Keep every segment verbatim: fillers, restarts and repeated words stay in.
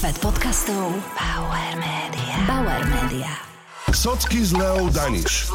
Svet podcastov Bauer Media. Bauer Media. Socky s Leou Daniš.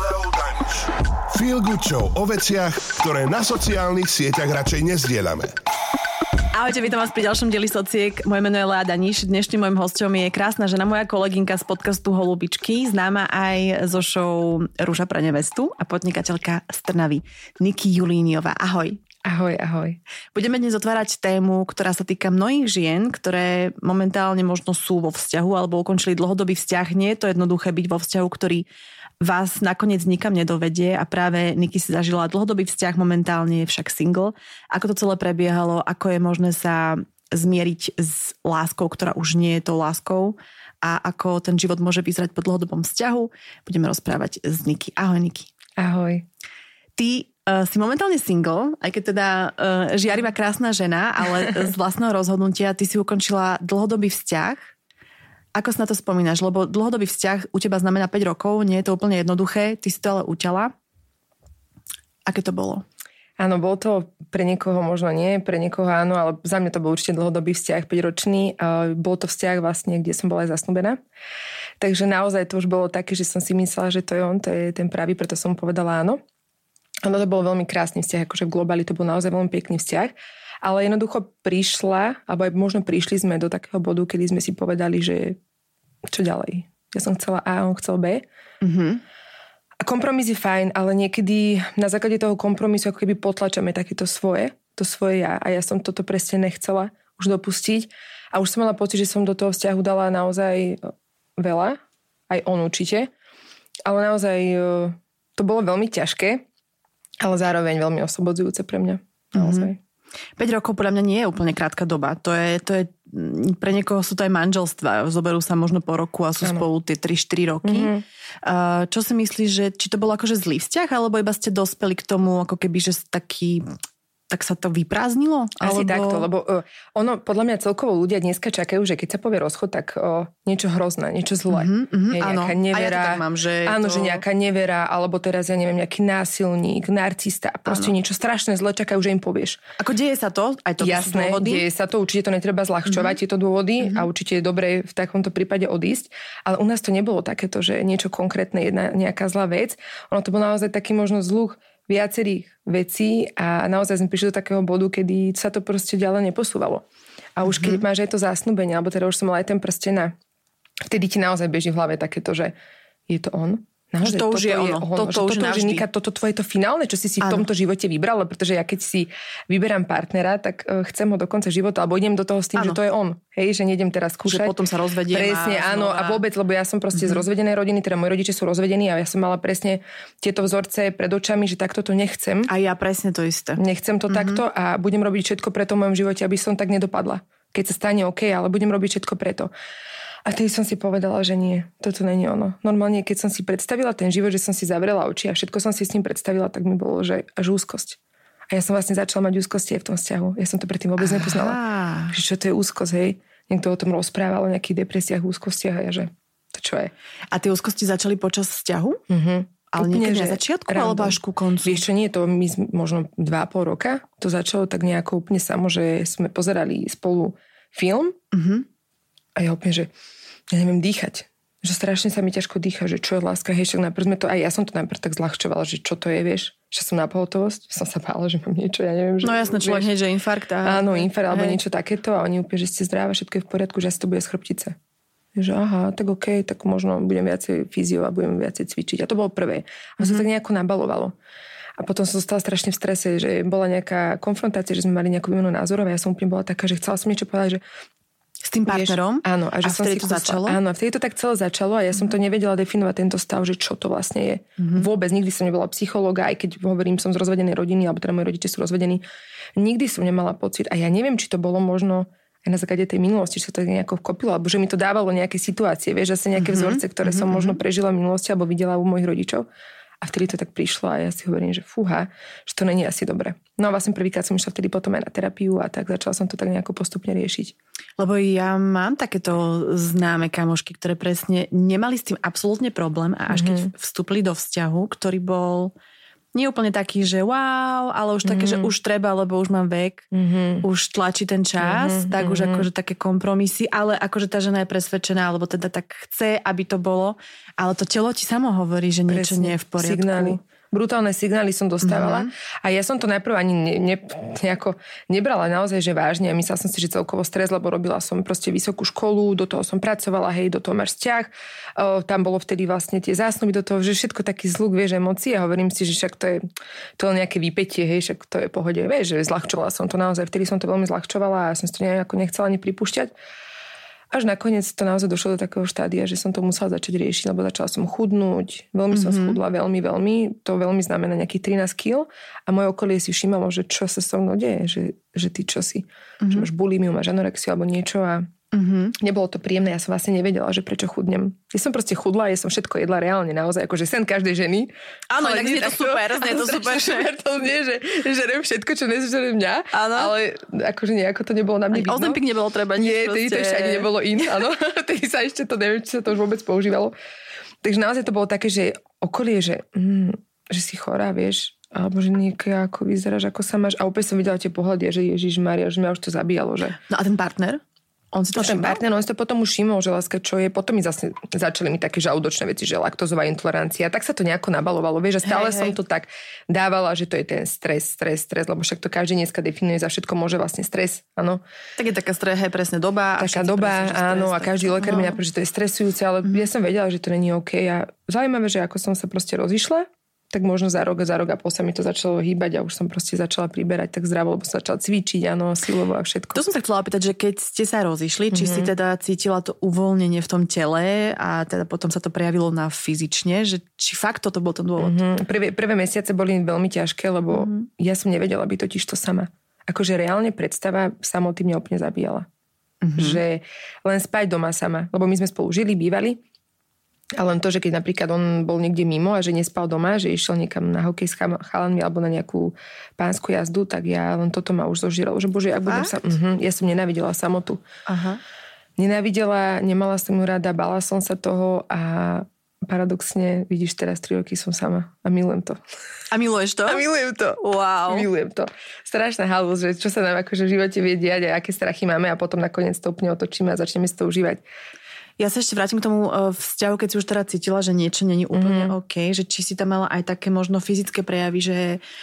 Feel good show o veciach, ktoré na sociálnych sieťach radšej nezdieľame. Ahojte, vítam vás pri ďalšom dieli Sociek. Moje meno je Lea Daniš. Dnešným mojím hosťom je krásna žena, moja kolegynka z podcastu Holubičky, známa aj zo show Rúža pre nevestu a podnikateľka z Trnavy, Niky Julíniová. Ahoj. Ahoj, ahoj. Budeme dnes otvárať tému, ktorá sa týka mnohých žien, ktoré momentálne možno sú vo vzťahu alebo ukončili dlhodobý vzťah. Nie je to jednoduché byť vo vzťahu, ktorý vás nakoniec nikam nedovedie a práve Niky si zažila dlhodobý vzťah, momentálne je však single. Ako to celé prebiehalo, ako je možné sa zmieriť s láskou, ktorá už nie je tou láskou a ako ten život môže vyzerať po dlhodobom vzťahu. Budeme rozprávať s Niky. Ahoj, Niky. Ahoj. Ty uh, si momentálne single, aj keď teda uh, žiarivá krásna žena, ale z vlastného rozhodnutia ty si ukončila dlhodobý vzťah. Ako si na to spomínaš? Lebo dlhodobý vzťah u teba znamená päť rokov, nie je to úplne jednoduché, ty si to ale uťala. Aké to bolo? Áno, bol to pre niekoho možno nie, pre niekoho áno, ale za mňa to bol určite dlhodobý vzťah, päťročný. Bol to vzťah vlastne, kde som bola aj zasnúbená. Takže naozaj to už bolo také, že som si myslela, že to je on, to je ten pravý, preto som povedala áno. Ono to bol veľmi krásny vzťah, akože v globáli to bol naozaj veľmi pekný vzťah. Ale jednoducho prišla, alebo aj možno prišli sme do takého bodu, kedy sme si povedali, že čo ďalej. Ja som chcela A, on chcel B. Mm-hmm. A kompromis je fajn, ale niekedy na základe toho kompromisu ako keby potlačame takéto svoje, to svoje ja. A ja som toto presne nechcela už dopustiť. A už som mala pocit, že som do toho vzťahu dala naozaj veľa. Aj on určite. Ale naozaj to bolo veľmi ťažké, ale zároveň veľmi oslobodzujúce pre mňa. Naozaj. Mm-hmm. päť rokov podľa mňa nie je úplne krátka doba. To je, to je, pre niekoho sú to aj manželstva. Zoberú sa možno po roku a sú ano. Spolu tie tri štyri roky. Mm-hmm. Uh, čo si myslíš, že či to bolo akože zlý vzťah, alebo iba ste dospeli k tomu, ako keby, že taký... tak sa to vyprázdnilo? Asi alebo... takto, lebo uh, ono, podľa mňa celkovo ľudia dneska čakajú, že keď sa povie rozchod, tak uh, niečo hrozné, niečo zlé. Mm-hmm, mm-hmm, je nejaká áno. nevera. A ja to tak mám, že áno, to... že nejaká nevera, alebo teraz, ja neviem, nejaký násilník, narcista, proste áno. niečo strašné zlé čakajú, že im povieš. Ako deje sa to? Aj to Jasné, deje sa to, určite to netreba zľahčovať, mm-hmm. tieto dôvody mm-hmm. a určite je dobré v takomto prípade odísť, ale u nás to nebolo takéto, že niečo konkrétne, jedna nejaká zlá vec. Ono to bol naozaj taký možno zluch viacerých vecí a naozaj sme prišli do takého bodu, kedy sa to proste ďalej neposúvalo. A už mm-hmm. keď máš aj to zásnubenie, alebo teda už som mala aj ten prsten a vtedy ti naozaj beží v hlave takéto, že je to on? Že Naozaj, to už je ono. ono. Toto už toto, Nika, toto tvoje to finálne, čo si si v tomto živote vybrala, pretože ja keď si vyberám partnera, tak uh, chcem ho do konca života, alebo idem do toho s tým, ano. Že to je on. Hej, že nejdem teraz skúšať. Že potom sa rozvediem. Presne, a áno. A vôbec, lebo ja som proste mm-hmm. z rozvedenej rodiny, teda moji rodičia sú rozvedení a ja som mala presne tieto vzorce pred očami, že takto to nechcem. A ja presne to isté. Nechcem to mm-hmm. takto a budem robiť všetko preto v mojom živote, aby som tak nedopadla. Keď sa stane OK, ale budem robiť všetko preto. A tedy som si povedala, že nie, toto není ono. Normálne, keď som si predstavila ten život, že som si zavrela oči a všetko som si s ním predstavila, tak mi bolo, že až úzkosť. A ja som vlastne začala mať úzkosti aj v tom vzťahu. Ja som to predtým vôbec Aha. nepoznala. Že čo to je úzkosť, hej? Niekto o tom rozprával, o nejakých depresiách, úzkostiach a ja, že to čo je. A tie úzkosti začali počas vzťahu? Mhm. Ale niekedy na začiatku, alebo až ku koncu? Vieš čo, nie, to my možno dva a pol roka. To začalo tak nejako úplne samo, že sme pozerali spolu film mhm. a ja úplne, že ja neviem dýchať. Že strašne sa mi ťažko dýcha, že čo je láska. Hej, však najprv sme to, aj ja som to najprv tak zľahčovala, že čo to je, vieš. Že som na pohotovosť. Som sa bála, že mám niečo, ja neviem. Že, no jasné, človek hneď, že infarkt. A... Áno, infarkt, alebo niečo takéto. A oni úplne, že ste zdravá, všetko je v poriadku, že asi to bude z chrbtice. Že aha, tak okej, tak možno budem viacej fyzio a budem viacej cvičiť. A to bolo prvé. A mm-hmm. sa tak nejako nabalovalo. A potom som zostala strašne v strese, že bola nejaká konfrontácia, že sme mali nejakú výmenu názorov a ja som úplne bola taká, že chcela som niečo povedať, že s tým partnerom? Vieš, áno. A, že a som si to začalo? Áno, vtedy to tak celé začalo a ja som to nevedela definovať tento stav, že čo to vlastne je. Mm-hmm. Vôbec, nikdy som nebola psychológa, aj keď hovorím, som z rozvedenej rodiny, alebo teda moji rodičia sú rozvedení. Nikdy som nemala pocit a ja neviem, či to bolo možno aj na základe tej minulosti, či sa to nejako vkopilo, alebo že mi to dávalo nejaké situácie, vieš, zase nejaké mm-hmm. vzorce, ktoré mm-hmm. som možno prežila v minulosti alebo videla u mojich rodičov. A vtedy to tak prišlo a ja si hovorím, že fúha, že to není asi dobre. No a vlastne prvýkrát som išla vtedy potom aj na terapiu a tak začala som to tak nejako postupne riešiť. Lebo ja mám takéto známe kamošky, ktoré presne nemali s tým absolútne problém a až mm-hmm. keď vstúpili do vzťahu, ktorý bol Nie úplne taký, že wow, ale už také, mm-hmm. že už treba, lebo už mám vek, mm-hmm. už tlačí ten čas, mm-hmm. tak už akože také kompromisy, ale akože tá žena je presvedčená, alebo teda tak chce, aby to bolo, ale to telo ti samo hovorí, že niečo Presne. Nie je v poriadku. Signály. Brutálne signály som dostávala mm-hmm. a ja som to najprv ani ne, ne, nejako nebrala naozaj, že vážne a myslela som si, že celkovo stres, lebo robila som proste vysokú školu, do toho som pracovala, hej, do toho máš vzťah, o, tam bolo vtedy vlastne tie zásnuby do toho, že všetko taký zluk, vieš, emócie a hovorím si, že však to je to je nejaké výpätie, hej, však to je pohode, vieš, že zľahčovala som to naozaj, vtedy som to veľmi zľahčovala a som to nejako nechcela ani pripúšťať. Až nakoniec to naozaj došlo do takého štádia, že som to musela začať riešiť, lebo začala som chudnúť. Veľmi mm-hmm. som schudla, veľmi, veľmi. To veľmi znamená nejakých trinásť kíl. A moje okolie si všímalo, že čo sa so mnou deje, že, že ty čo si. Mm-hmm. Že máš bulimiu, máš anorexiu alebo niečo a mm-hmm. nebolo to príjemné. Ja som vlastne nevedela, že prečo chudnem. Ja som proste chudla, ja som všetko jedla reálne naozaj, akože sen každej ženy. Áno, tak znie to super, znie to super. super to znie, že žerem všetko, čo nežerem mňa. Áno. Ale akože nejako to nebolo na mne vidno. Ozempik nebolo treba nič. Nie, tedy to ešte ani nebolo in, áno. Tedy sa ešte to, neviem, či sa to už vôbec používalo. Takže naozaj to bolo také, že okolie, že, mm, že si chorá, vieš, alebo že niekde ako vyzeráš, ako sa máš. A opäť som videla tie pohľady, že Ježišmária, že mňa už to zabíjalo, že... No a ten partner? On si to všimol? Ten partner, on si to potom už všimol, že láska, čo je. Potom mi zase začali mi také žalúdočné veci, že laktozová intolerancia. Tak sa to nejako nabalovalo. Vieš, že stále hej, som hej. to tak dávala, že to je ten stres, stres, stres, lebo však to každý dneska definuje, za všetko môže vlastne stres, áno. Tak je taká stres, hej, presne doba. Taká doba, presne, áno, stres, a každý lekár no. mi napríklad, že to je stresujúce, ale mm. ja som vedela, že to není OK. A zaujímavé, že ako som sa proste rozišla, tak možno za rok, za rok a pol sa mi to začalo hýbať a už som proste začala priberať tak zdravo, lebo som začala cvičiť, áno, silovo a všetko. To som sa chcela opýtať, že keď ste sa rozišli, či mm-hmm. si teda cítila to uvoľnenie v tom tele a teda potom sa to prejavilo na fyzične, že či fakt toto bol ten dôvod? Mm-hmm. Prvé, prvé mesiace boli veľmi ťažké, lebo mm-hmm. ja som nevedela byť totiž to sama. Akože reálne predstava samoty mňa úplne zabíjala. Mm-hmm. Že len spať doma sama, lebo my sme spolu žili, bývali. A len to, že keď napríklad on bol niekde mimo a že nespal doma, že išiel niekam na hokej s chalanmi alebo na nejakú pánsku jazdu, tak ja len toto ma už zožíralo, že bože, ak budem sa... Uh-huh. Ja som nenávidela samotu. Aha. Nenávidela, nemala som ju rada, bála som sa toho a paradoxne, vidíš, teraz tri roky som sama a milujem to. A miluješ to? A milujem to. Wow. Milujem to. Strašná halúz, že čo sa nám akože v živote vie diať a aké strachy máme a potom nakoniec to úplne otočíme a začneme si to užívať. Ja sa ešte vrátim k tomu vzťahu, keď si už teda cítila, že niečo není úplne mm-hmm. OK, že či si tam mala aj také možno fyzické prejavy, že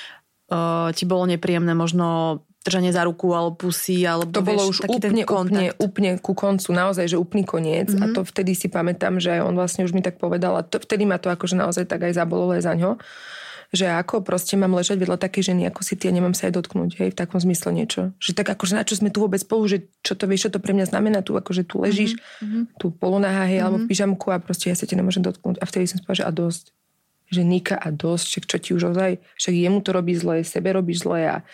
uh, ti bolo nepríjemné možno držanie za ruku alebo pusy, alebo to vieš, bolo už úplne, úplne, úplne ku koncu, naozaj, že úplný koniec mm-hmm. a to vtedy si pamätám, že on vlastne už mi tak povedal a to, vtedy ma to akože naozaj tak aj zabolelo aj za ňo, že ako proste mám ležať vedľa takej ženy, ako si ty a nemám sa aj dotknúť, hej, v takom zmysle niečo. Že tak akože na čo sme tu vôbec spolu, že čo to vieš, čo to pre mňa znamená, tu akože tu ležíš, mm-hmm. tu polonáha, hej, mm-hmm. alebo v pyžamku a proste ja sa ti nemôžem dotknúť. A vtedy som spala, že a dosť. Že Nika a dosť, však čo ti už ozaj, však jemu to robí zle, sebe robíš zle a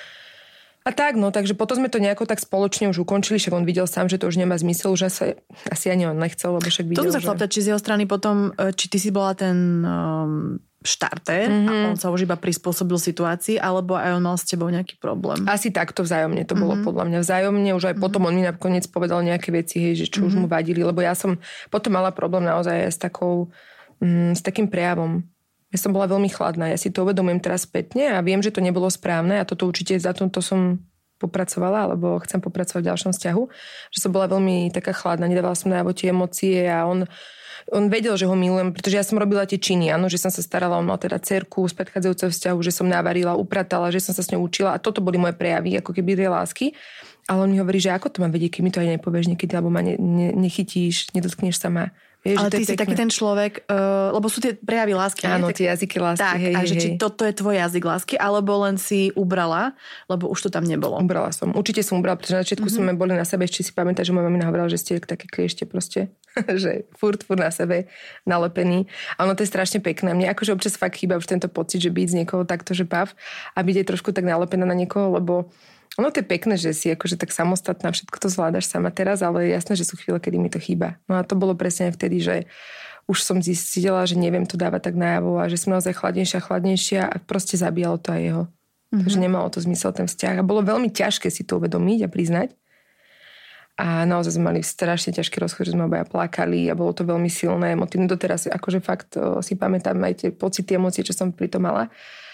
A tak, no, takže potom sme to nejako tak spoločne už ukončili, však on videl sám, že to už nemá zmysel, už asi, asi ani on nechcel, lebo však videl, to som sa chcela že... pýtať, či z jeho strany potom, či ty si bola ten um, štarter mm-hmm. a on sa už iba prispôsobil situácii, alebo aj on mal s tebou nejaký problém? Asi takto vzájomne, to bolo mm-hmm. podľa mňa vzájomne, už aj mm-hmm. potom on mi nakoniec povedal nejaké veci, hej, že čo mm-hmm. už mu vadili, lebo ja som potom mala problém naozaj s takou, mm, s takým prejavom. Ja som bola veľmi chladná, ja si to uvedomujem teraz spätne a viem, že to nebolo správne a toto určite za to, to som popracovala, alebo chcem popracovať v ďalšom vzťahu, že som bola veľmi taká chladná, nedávala som najavo tie emócie a on, on vedel, že ho milujem, pretože ja som robila tie činy, áno, že som sa starala, on mal teda dcerku z predchádzajúceho vzťahu, že som navarila, upratala, že som sa s ňou učila a toto boli moje prejavy, ako keby tie lásky. Ale on mi hovorí, že ako to mám vedieť, keď mi to aj nepovieš niekedy, alebo ma ne, ne, nechytíš, nedotkneš sa ma. Vieš, ale ty si pekné. Taký ten človek, uh, lebo sú tie prejavy lásky. Áno, tak, tie jazyky lásky. Tak, hej, a hej, že hej. či toto je tvoj jazyk lásky, alebo len si ubrala, lebo už to tam nebolo. Ubrala som. Určite som ubrala, pretože na začiatku mm-hmm. sme boli na sebe, ešte si pamätáš, že moja mamina hovorila, že ste také kliešte proste, že furt, furt na sebe nalepení. A ono to je strašne pekné. Mne akože občas fakt chýba už tento pocit, že byť z niekoho takto, že pav a byť aj trošku tak nalepená na niekoho, lebo ono to je pekné, že si akože tak samostatná, všetko to zvládaš sama teraz, ale jasné, že sú chvíle, kedy mi to chýba. No a to bolo presne vtedy, že už som zistila, že neviem to dávať tak najavo a že som naozaj chladnejšia, chladnejšia a proste zabíjalo to aj jeho. Mm-hmm. Takže nemalo to zmysel ten vzťah. A bolo veľmi ťažké si to uvedomiť a priznať. A naozaj sme mali strašne ťažký rozchod, že sme obaja plakali a bolo to veľmi silné, emotívne. Doteraz akože fakt o, si pamätám aj tie pocity, emócie, čo som pri tom mala.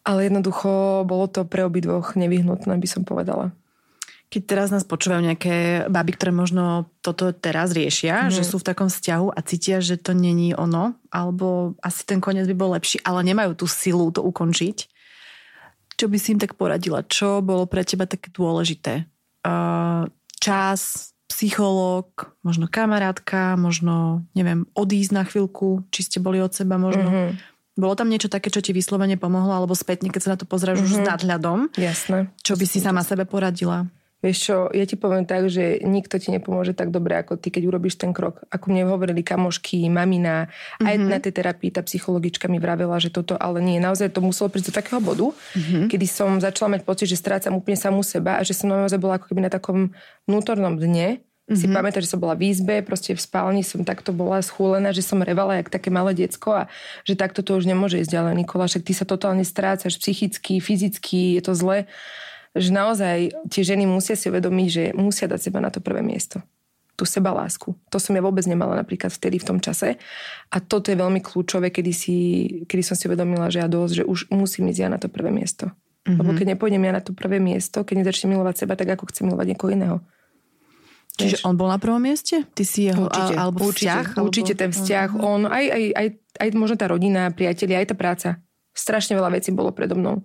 Ale jednoducho bolo to pre obidvoch nevyhnutné, by som povedala. Keď teraz nás počúvajú nejaké baby, ktoré možno toto teraz riešia, mm. že sú v takom vzťahu a cítia, že to není ono, alebo asi ten koniec by bol lepší, ale nemajú tú silu to ukončiť. Čo by si im tak poradila? Čo bolo pre teba také dôležité? Uh, čas, psychológ, možno kamarátka, možno, neviem, odísť na chvíľku, či ste boli od seba možno. Mm-hmm. Bolo tam niečo také, čo ti vyslovene pomohlo, alebo spätne, keď sa na to pozráš mm-hmm. už s nadhľadom? Jasné. Čo by si sama sebe poradila? Vieš čo, ja ti poviem tak, že nikto ti nepomôže tak dobre, ako ty, keď urobíš ten krok. Ako mne hovorili kamošky, mamina, mm-hmm. aj na tej terapii tá psychologička mi vravela, že toto ale nie. Naozaj to muselo prísť do takého bodu, mm-hmm. kedy som začala mať pocit, že strácam úplne samú seba a že som naozaj bola ako keby na takom vnútornom dne. Si mm-hmm. pamätám, že som bola v izbe, proste v spálni som takto bola schúlená, že som revala jak také malé decko a že takto to už nemôže ísť ďalej, Nikola, však ty sa totálne strácaš psychicky, fyzicky, je to zle. Že naozaj tie ženy musia si uvedomiť, že musia dať seba na to prvé miesto. Tú seba lásku. To som ja vôbec nemala napríklad vtedy v tom čase. A toto je veľmi kľúčové, kedy, si, kedy som si uvedomila, že ja dosť, že už musím ísť ja na to prvé miesto. Mm-hmm. Lebo keď nepôjdem ja na to prvé miesto, keď nezačnem milovať seba, tak ako chcem milovať niekoho iného. Čiže on bol na prvom mieste? Ty si jeho, určite, alebo vzťah? Určite, určite ten vzťah. Uh-huh. On, aj, aj, aj, aj možno tá rodina, priatelia, aj tá práca. Strašne veľa vecí bolo predo mnou.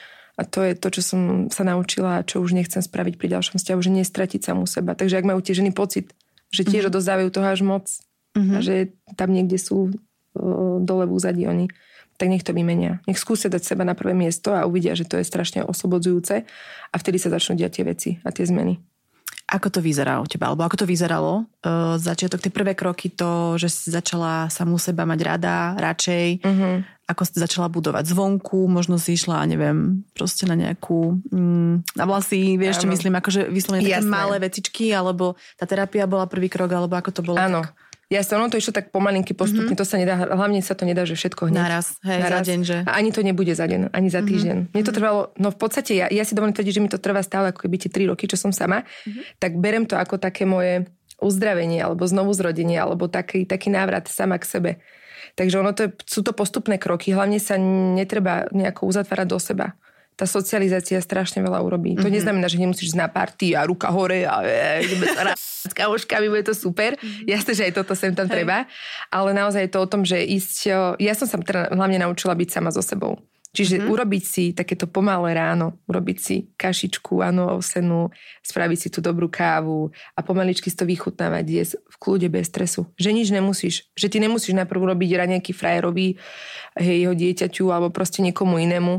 A to je to, čo som sa naučila a čo už nechcem spraviť pri ďalšom vzťahu, že nestratiť samú seba. Takže ak majú tie ženy pocit, že tiež uh-huh. odozdávajú toho až moc uh-huh. a že tam niekde sú uh, dole v úzadí oni, tak nech to vymenia. Nech skúsia dať seba na prvé miesto a uvidia, že to je strašne oslobodzujúce a vtedy sa začnú diať tie veci a tie zmeny. Ako to vyzerá u teba? Alebo ako to vyzeralo? Uh, začiatok, tie prvé kroky, to, že si začala samú seba mať rada, radšej. Uh-huh. Ako si začala budovať zvonku, možno si išla, neviem, proste na nejakú... Mm, na vlasy, vieš, čo myslím, akože vyslovene také malé vecičky, alebo tá terapia bola prvý krok, alebo ako to bolo? Áno. Tak... Jasne, ono to išlo tak pomalinky postupne, mm-hmm. to sa nedá, hlavne sa to nedá, že všetko hneď. Naraz, hej, Naraz. za deň, že? A ani to nebude za deň, ani za týždeň. Mm-hmm. Mne to trvalo, no v podstate, ja, ja si dovolím tvrdiť, že mi to trvá stále ako keby tie tri roky, čo som sama, mm-hmm. tak berem to ako také moje uzdravenie, alebo znovuzrodenie, alebo taký, taký návrat sama k sebe. Takže ono to je, sú to postupné kroky, hlavne sa netreba nejako uzatvárať do seba. Tá socializácia strašne veľa urobí. Mm-hmm. To neznamená, že nemusíš ísť na party a ruka hore a ideme sa rád s kamoškami, bude to super. Mm-hmm. Jasné, že aj toto sem tam Hej. treba. Ale naozaj je to o tom, že ísť... Ja som sa teda hlavne naučila byť sama so sebou. Čiže mm-hmm. urobiť si takéto pomalé ráno, urobiť si kašičku, áno, ovsenú, spraviť si tú dobrú kávu a pomaličky si to vychutnávať, jesť v kľude, bez stresu. Že nič nemusíš. Že ty nemusíš najprv urobiť raňajky frajerovi, hej, jeho dieťaťu alebo proste niekomu inému.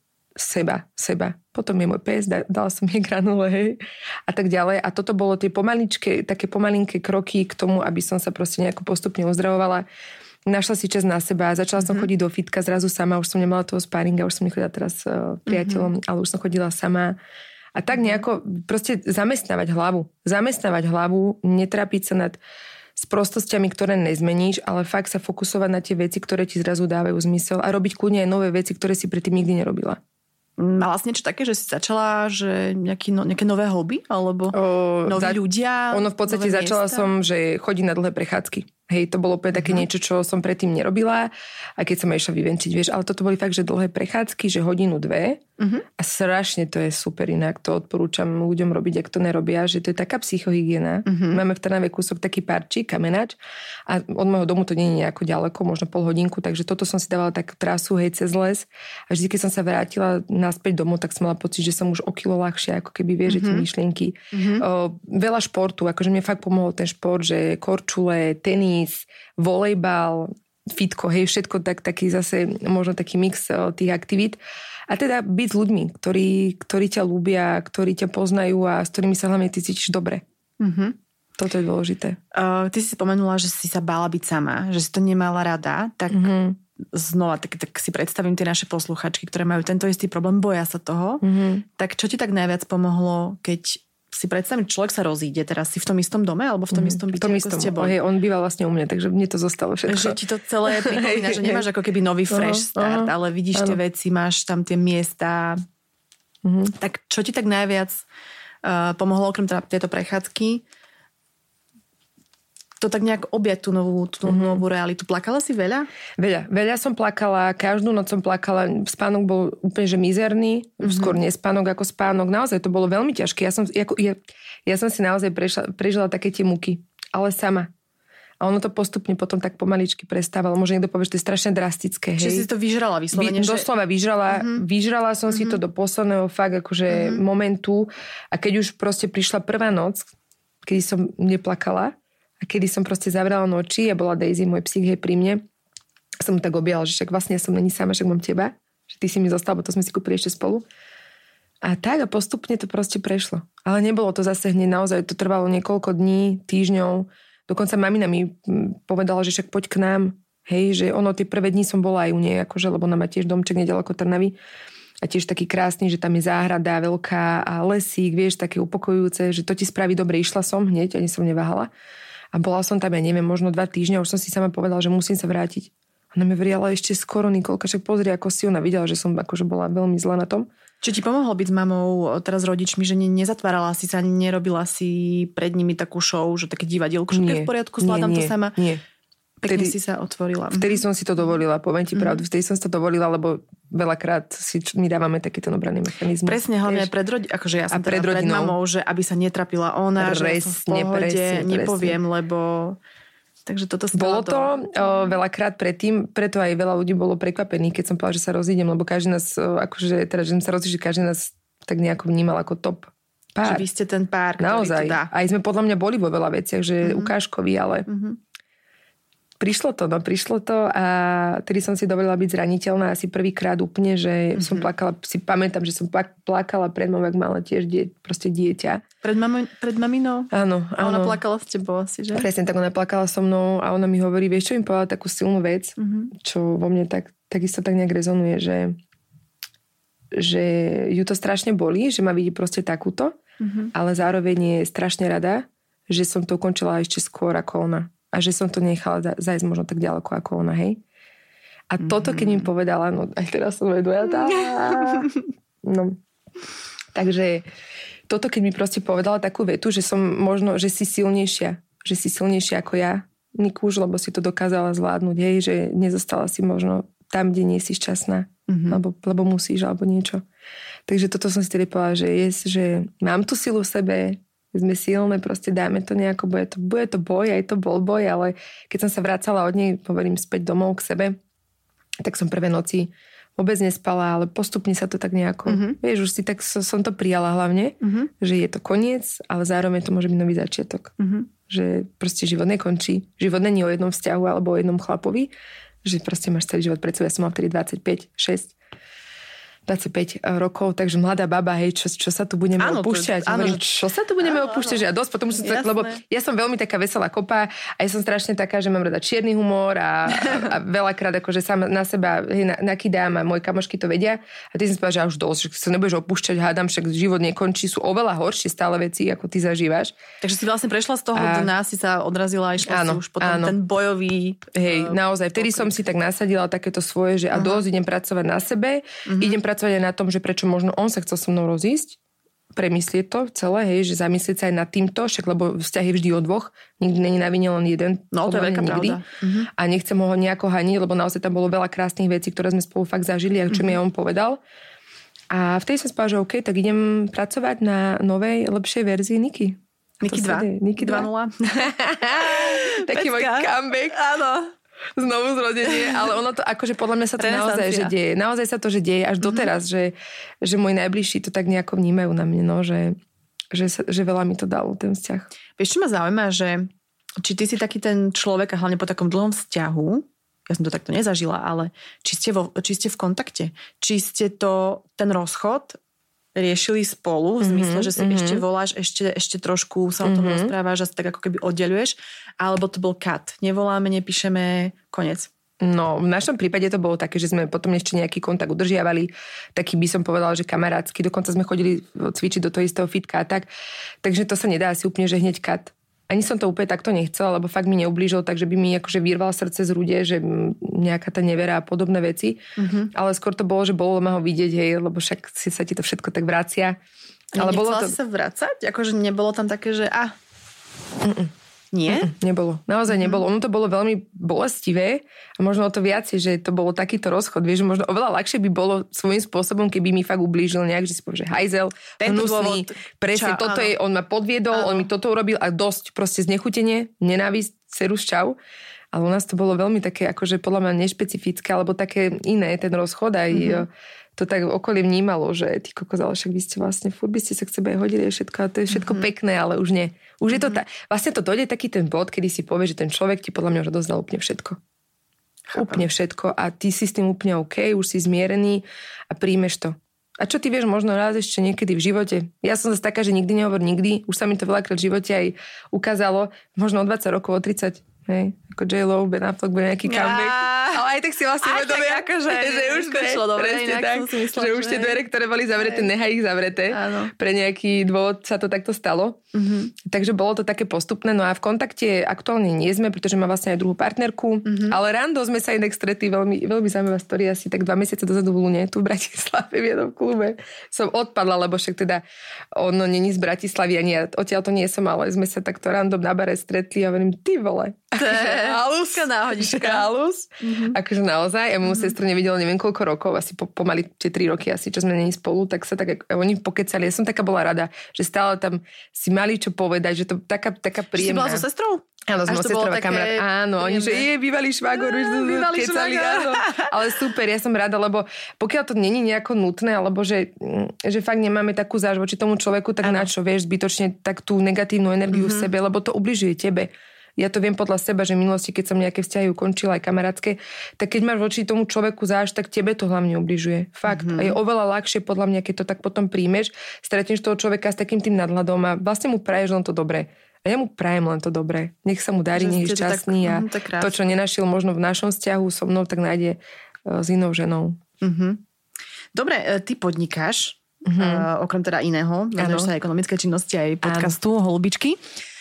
Seba, seba. Potom je môj pes, dala som jej granule, hej, a tak ďalej. A toto bolo tie pomaličké, také pomalinké kroky k tomu, aby som sa proste nejako postupne uzdravovala. Našla si čas na seba, začala som mm-hmm. chodiť do fitka zrazu sama, už som nemala toho sparinga, už som nechodila teraz uh, priateľom, mm-hmm. ale už som chodila sama. A tak nejako proste zamestnávať hlavu. Zamestnávať hlavu, netrápiť sa nad sprostosťami, ktoré nezmeníš, ale fakt sa fokusovať na tie veci, ktoré ti zrazu dávajú zmysel a robiť kľudne aj nové veci, ktoré si predtým nikdy nerobila. Mala si niečo také, že si začala, že nejaký, no, nejaké nové hobby? Alebo o, noví za, ľudia? Ono v podstate začala miesta? som, že chodí na dlhé prechádzky. Hej, to bolo úplne také uh-huh. niečo, čo som predtým nerobila, aj keď som ma išla vyvenčiť, vieš, ale toto boli fakt, že dlhé prechádzky, že hodinu, dve uh-huh. a strašne to je super inak, to odporúčam ľuďom robiť, ak to nerobia, že to je taká psychohygiena. Uh-huh. Máme v Trnave kúsok taký parčík, kamenač a od môjho domu to nie je nejako ďaleko, možno pol hodinku, takže toto som si dávala takú trasu, hej, cez les a vždy, keď som sa vrátila naspäť domov, tak som mala pocit, že som už o kilo ľahšia, ako keby vieš, uh-huh. že tie myšlienky. Uh-huh. O, veľa športu, akože mne fakt pomohol ten šport, že korčule, tenis, volejbal, fitko, hej, všetko tak, taký zase možno taký mix tých aktivít. A teda byť s ľuďmi, ktorí, ktorí ťa ľúbia, ktorí ťa poznajú a s ktorými sa hlavne ty cítiš dobre. Mm-hmm. Toto je dôležité. Uh, ty si spomenula, že si sa bála byť sama, že si to nemala rada, tak mm-hmm. znova, tak, tak si predstavím tie naše posluchačky, ktoré majú tento istý problém, boja sa toho. Mm-hmm. Tak čo ti tak najviac pomohlo, keď si predstavím, človek sa rozíde, teraz si v tom istom dome alebo v tom istom byte, v tom istom, ako hej, on býval vlastne u mňa, takže mne to zostalo všetko. Že ti to celé pripomína, že nemáš ako keby nový fresh start, uh-huh, ale vidíš ano. Tie veci, máš tam tie miesta. Uh-huh. Tak čo ti tak najviac uh, pomohlo, okrem teda tejto prechádzky, to tak nejak objať tú novú, tú mm-hmm. novú realitu. Plakala si veľa? Veľa. Veľa som plakala, každú noc som plakala. Spánok bol úplne že mizerný, mm-hmm. skôr nie spánok ako spánok. Naozaj to bolo veľmi ťažké. Ja som, ako, ja, ja som si naozaj prešla, prežila také tie muky, ale sama. A ono to postupne potom tak pomaličky prestávalo. Možno niekto povie, že to je strašne drastické. Hej. Čiže si to vyžrala vyslovene? Vy, doslova vyžrala. Mm-hmm. Vyžrala som mm-hmm. si to do posledného fakt akože mm-hmm. momentu. A keď už proste prišla prvá noc, kedy som neplakala a kedy som proste zavrela noči a bola Daisy, môj psík, hej, pri mne, som mu tak objala, že však vlastne ja som není sama, však mám teba. Že ty si mi zostal, bo to sme si kúpili ešte spolu. A tak a postupne to proste prešlo. Ale nebolo to zase hneď, naozaj to trvalo niekoľko dní, týždňov. Dokonca mamina mi povedala, že však poď k nám, hej, že ono tie prvé dni som bola aj u nej, akože, lebo ona má tiež domček nedaleko Trnavy a tiež taký krásny, že tam je záhrada veľká a lesík, vieš, také upokojujúce, že to ti spraví dobre. Išla som hneď, ani som neváhala a bola som tam, ja neviem, možno dva týždne, už som si sama povedala, že musím sa vrátiť. Ona mi hovorila, ale ešte skoro, Nikolka, však pozri, ako si ona videla, že som akože bola veľmi zlá na tom. Čo ti pomohlo byť s mamou, teraz rodičmi, že ne, nezatvárala si sa, nerobila si pred nimi takú show, že také divadielko, že nie, v poriadku, zvládam to sama? Nie, Pekne vtedy, si sa otvorila. Vtedy som si to dovolila, poviem ti mm. pravdu, vtedy som si to dovolila, lebo veľakrát si my dávame taký ten obranný mechanizmus. Presne, hlavne pred rodinou, akože ja som teda pred, pred mamou, že aby sa netrapila ona, presne, že som v pohode, presne, nepoviem, presne. Lebo... Takže toto bolo to do... o, veľakrát predtým, preto aj veľa ľudí bolo prekvapených, keď som povedala, že sa rozídem, lebo každý nás, o, akože, teda, že sme sa rozídli, každý nás tak nejako vnímal ako top pár. Že vy ste ten pár, ktorý naozaj. To dá. Aj sme podľa mňa boli vo veľa veciach, že mm-hmm. ukážkoví, ale mm-hmm. prišlo to, no prišlo to a tedy som si dovolila byť zraniteľná asi prvýkrát úplne, že mm-hmm. som plakala, si pamätám, že som plakala pred mnou, ak mala tiež die, proste dieťa. Pred, mamo, pred maminou? Áno, áno. A ona plakala s tebou asi, že? Presne, tak ona plakala so mnou a ona mi hovorí, vieš, čo mi povedala takú silnú vec, mm-hmm. čo vo mne tak, takisto tak nejak rezonuje, že, že ju to strašne bolí, že ma vidí proste takúto, mm-hmm. ale zároveň je strašne rada, že som to ukončila ešte skôr ako ona. A že som to nechala zajsť možno tak ďaleko ako ona, hej. A mm-hmm. toto, keď mi povedala, no aj teraz som aj dojatá. No. Takže toto, keď mi proste povedala takú vetu, že som možno, že si silnejšia, že si silnejšia ako ja, Nikúš, lebo si to dokázala zvládnuť, hej, že nezostala si možno tam, kde nie si šťastná, mm-hmm. lebo, lebo musíš, alebo niečo. Takže toto som si tedy povedala, že je, že mám tú silu v sebe, sme silné, proste dáme to nejako, bude to, bude to boj, aj to bol boj, ale keď som sa vracala od nej, hovorím, späť domov k sebe, tak som prvé noci vôbec nespala, ale postupne sa to tak nejako, mm-hmm. vieš, už si tak so, som to prijala hlavne, mm-hmm. že je to koniec, ale zároveň to môže byť nový začiatok. Mm-hmm. Že proste život nekončí. Život není o jednom vzťahu alebo o jednom chlapovi, že proste máš celý život pred sebou. Ja som mal vtedy dvadsaťpäť, šesť dvadsaťpäť rokov, takže mladá baba, hej, čo, čo sa tu budeme áno, opúšťať? To, áno, Hovorím, čo sa tu budeme áno, opúšťať? Áno. Že ja dosť, potom som tak, lebo ja som veľmi taká veselá kopa a ja som strašne taká, že mám rada čierny humor a, a veľakrát akože sama na seba hej, na, nakydám a moje kamošky to vedia. A ty som povedala, že už dosť, že sa nebudeš opúšťať, hádam, však život nekončí, sú oveľa horšie stále veci, ako ty zažívaš. Takže si vlastne prešla z toho a... dna, si sa odrazila a išla áno, si už potom áno. ten bojový... Hej, uh, naozaj, vtedy som si tak nasadila takéto svoje, že a dosť idem pracovať na sebe, uh-huh. idem pracovať aj na tom, že prečo možno on sa chcel so mnou rozísť, premyslieť to celé, hej, že zamyslieť sa aj nad týmto, však lebo vzťah je vždy o dvoch, nikdy není na vine len jeden. No to je veľká pravda. Uh-huh. A nechcem ho nejako haniť, lebo naozaj tam bolo veľa krásnych vecí, ktoré sme spolu fakt zažili a čo uh-huh. mi on povedal. A vtedy som spala, že OK, tak idem pracovať na novej, lepšej verzii Niky. Niky dva. Niky dva nula. Taký môj comeback. Áno. Znovu zrodenie, ale ono to, akože podľa mňa sa to naozaj, že deje. Naozaj sa to, že deje až doteraz, mm-hmm. že, že moji najbližší to tak nejako vnímajú na mne, no, že, že, sa, že veľa mi to dalo, ten vzťah. Vieš, čo ma zaujíma, že či ty si taký ten človek a hlavne po takom dlhom vzťahu, ja som to takto nezažila, ale či ste, vo, či ste v kontakte, či ste to, ten rozchod riešili spolu, v zmysle, mm-hmm, že si mm-hmm. ešte voláš, ešte, ešte trošku sa o tom mm-hmm. rozprávaš a sa tak ako keby oddeľuješ, alebo to bol cut. Nevoláme, nepíšeme, koniec. No, v našom prípade to bolo také, že sme potom ešte nejaký kontakt udržiavali, taký by som povedala, že kamarátsky, dokonca sme chodili cvičiť do toho istého fitka a tak, takže to sa nedá asi úplne, že hneď cut. Ani som to úplne takto nechcela, lebo fakt mi neublížil, takže by mi akože vyrval srdce z rude, že nejaká tá nevera a podobné veci. Mm-hmm. Ale skôr to bolo, že bolo ma ho vidieť, hej, lebo však si sa ti to všetko tak vracia. Ale bolo to... si sa vracať? Akože nebolo tam také, že ah. Nie? Mm, nebolo. Naozaj mm. nebolo. Ono to bolo veľmi bolestivé a možno o to viacej, že to bolo takýto rozchod. Vieš, že možno oveľa ľahšie by bolo svojím spôsobom, keby mi fakt ublížil nejak, že si povie, že hajzel, hnusný, presne, ča, toto áno. je, on ma podviedol, áno. on mi toto urobil a dosť proste znechutenie, nenávisť, cerus čau. Ale u nás to bolo veľmi také, akože podľa mňa nešpecifické, alebo také iné, ten rozchod aj mm-hmm. to tak okolie vnímalo, že ty kokos, ale však vy ste vlastne, furt by ste sa k sebe hodili všetko a to je všetko mm-hmm. pekné, ale už nie. Už mm-hmm. je to ta, vlastne to dojde taký ten bod, kedy si povie, že ten človek ti podľa mňa už odozdal úplne všetko. Chápam. Úplne všetko a ty si s tým úplne OK, už si zmierený a príjmeš to. A čo ty vieš, možno raz ešte niekedy v živote. Ja som zase taká, že nikdy nehovor nikdy. Už sa mi to veľakrát v živote aj ukázalo. Možno o dvadsať rokov, o tridsať. Hej, ako J-Lo, Ben Affleck, bude nejaký comeback. Ja. Ale aj tak si vlastne uvedomia, akože, že už skončilo dobre, presne tak, myslela, že už tie dvere, ktoré boli zavreté, nechaj ich zavreté. Áno. Pre nejaký dôvod sa to takto stalo. Mm-hmm. Takže bolo to také postupné. No a v kontakte aktuálne nie sme, pretože má vlastne aj druhú partnerku. Mm-hmm. Ale rando sme sa inak stretli, veľmi, veľmi zaujímavá story, asi tak dva mesiace dozadu v Lune, tu v Bratislave v jednom klube. Som odpadla, lebo však teda ono není z Bratislavy, ani ja odtiaľ to nie som, ale sme sa takto random na bare stretli a hovorím, ty vole. Halus. Náhodička. Halus. Mm-hmm. Akože naozaj. Ja moju mm-hmm. sestru nevidela neviem koľko rokov, asi po, pomaly tie tri roky asi, čo sme není spolu, tak sa tak, oni pokecali. Ja som taká bola rada, že stále tam si mali čo povedať, že to taká, taká príjemná. Si bola so sestrou? Áno, som sestrová kamarát. Áno, oni, že je bývalý švagor, už bývalý kecali, áno. Ale super, ja som rada, lebo pokiaľ to není nejako nutné, alebo že, že fakt nemáme takú záž voči tomu človeku, tak ano. Na čo, vieš, zbytočne tak tú negatívnu energiu mm-hmm. v sebe, lebo to ubližuje tebe. Ja to viem podľa seba, že v minulosti, keď som nejaké vzťahy ukončila, aj kamarátske, tak keď máš voči tomu človeku záž, tak tebe to hlavne ubližuje. Fakt. Mm-hmm. A je oveľa ľahšie podľa mňa, keď to tak potom príjmeš, stretneš toho človeka s takým tým nadhľadom a vlastne mu praješ len to dobré. A ja mu prajem len to dobré. Nech sa mu darí, nech je šťastný a mm, to, čo nenašiel možno v našom vzťahu so mnou, tak nájde uh, s inou ženou. Mm-hmm. Dobre, ty podnikáš, mm-hmm. uh, okrem teda iného, venuješ sa ekonomické činnosti aj podcastu ano. Holubičky.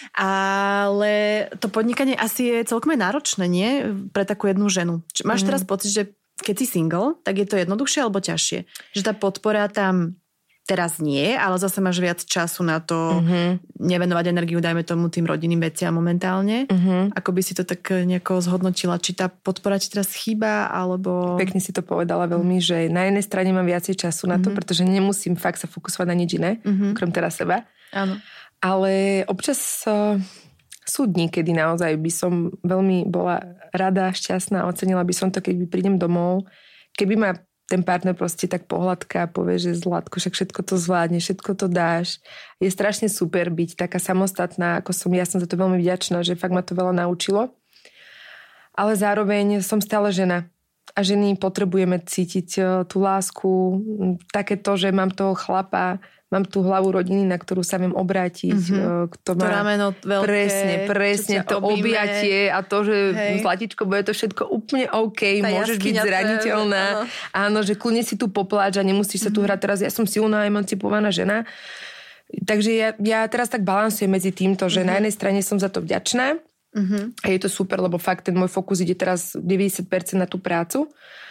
Ale to podnikanie asi je celkom náročné, nie? Pre takú jednu ženu. Máš mm. teraz pocit, že keď si single, tak je to jednoduchšie alebo ťažšie? Že tá podpora tam teraz nie, ale zase máš viac času na to mm-hmm. nevenovať energiu, dajme tomu tým rodinným veciam momentálne. Mm-hmm. Ako by si to tak nejako zhodnotila? Či tá podpora ti teraz chýba, alebo... Pekne si to povedala veľmi, že na jednej strane mám viacej času na to, mm-hmm. pretože nemusím fakt sa fokusovať na nič iné, mm-hmm. krom teraz seba. Áno. Ale občas uh, sú dní, kedy naozaj by som veľmi bola rada, šťastná, ocenila by som to, keď prídem domov, keby ma ten partner proste tak pohľadká a povie, že Zlatko, však všetko to zvládne, všetko to dáš. Je strašne super byť taká samostatná, ako som, ja som za to veľmi vďačná, že fakt ma to veľa naučilo. Ale zároveň som stále žena. A ženy potrebujeme cítiť uh, tú lásku, také to, že mám toho chlapa, mám tú hlavu rodiny, na ktorú sa viem obrátiť. Mm-hmm. Kto má... To rameno veľké. Presne, presne. To objíme. Objatie a to, že hej. Zlatičko, bude to všetko úplne OK. Tá môžeš byť zraniteľná. Áno. Áno, že kľudne si tu popláč a nemusíš mm-hmm. sa tu hrať teraz. Ja som silná, emancipovaná žena. Takže ja, ja teraz tak balansujem medzi týmto, že mm-hmm. na jednej strane som za to vďačná mm-hmm. a je to super, lebo fakt ten môj fokus ide teraz deväťdesiat percent na tú prácu.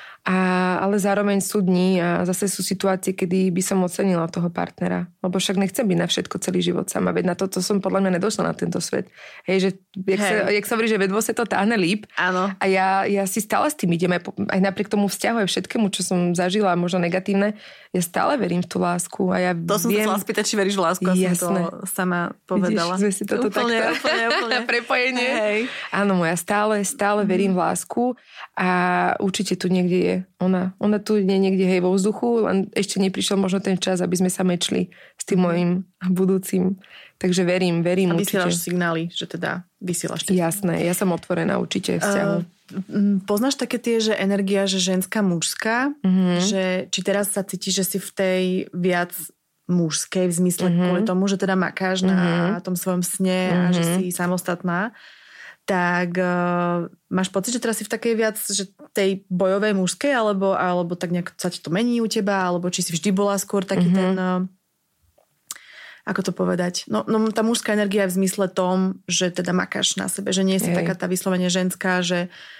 A, ale zároveň sú dní a zase sú situácie, kedy by som ocenila toho partnera. Lebo však nechcem byť na všetko celý život sama. Veď na toto som podľa mňa nedošla na tento svet. Hej, že jak, Hej. Sa, jak sa hovorí, že vedvo sa to táhne líp. Áno. A ja, ja si stále s tým idem. Aj, aj napriek tomu vzťahu, aj všetkému, čo som zažila, možno negatívne, ja stále verím v tú lásku. A ja to som viem... sa chcela spýtať, či veríš v lásku. Ja som to sama povedala. Vidíš, sme si toto úplne, takto úplne, úplne. prepojenie. Hej. Áno, moja stále, stále verím v lásku a určite tu niekde je ona. Ona tu je niekde hej vo vzduchu, len ešte neprišiel možno ten čas, aby sme sa mečli s tým mojim budúcim. Takže verím, verím a určite. A vysielaš signály, že teda vysielaš. Jasné, ja som otvorená určite vzťahu. Uh, poznáš také tie, že energia, že ženská, mužská? Mm-hmm. Že či teraz sa cítiš, že si v tej viac mužskej v zmysle mm-hmm. kvôli tomu, že teda makáš mm-hmm. na tom svojom sne mm-hmm. a že si samostatná, tak uh, máš pocit, že teraz si v takej viac, že tej bojovej mužskej, alebo, alebo tak nejak sa ti to mení u teba, alebo či si vždy bola skôr taký mm-hmm. ten, uh, ako to povedať, no, no tá mužská energia je v zmysle tom, že teda makáš na sebe, že nie si Jej. Taká tá vyslovene ženská, že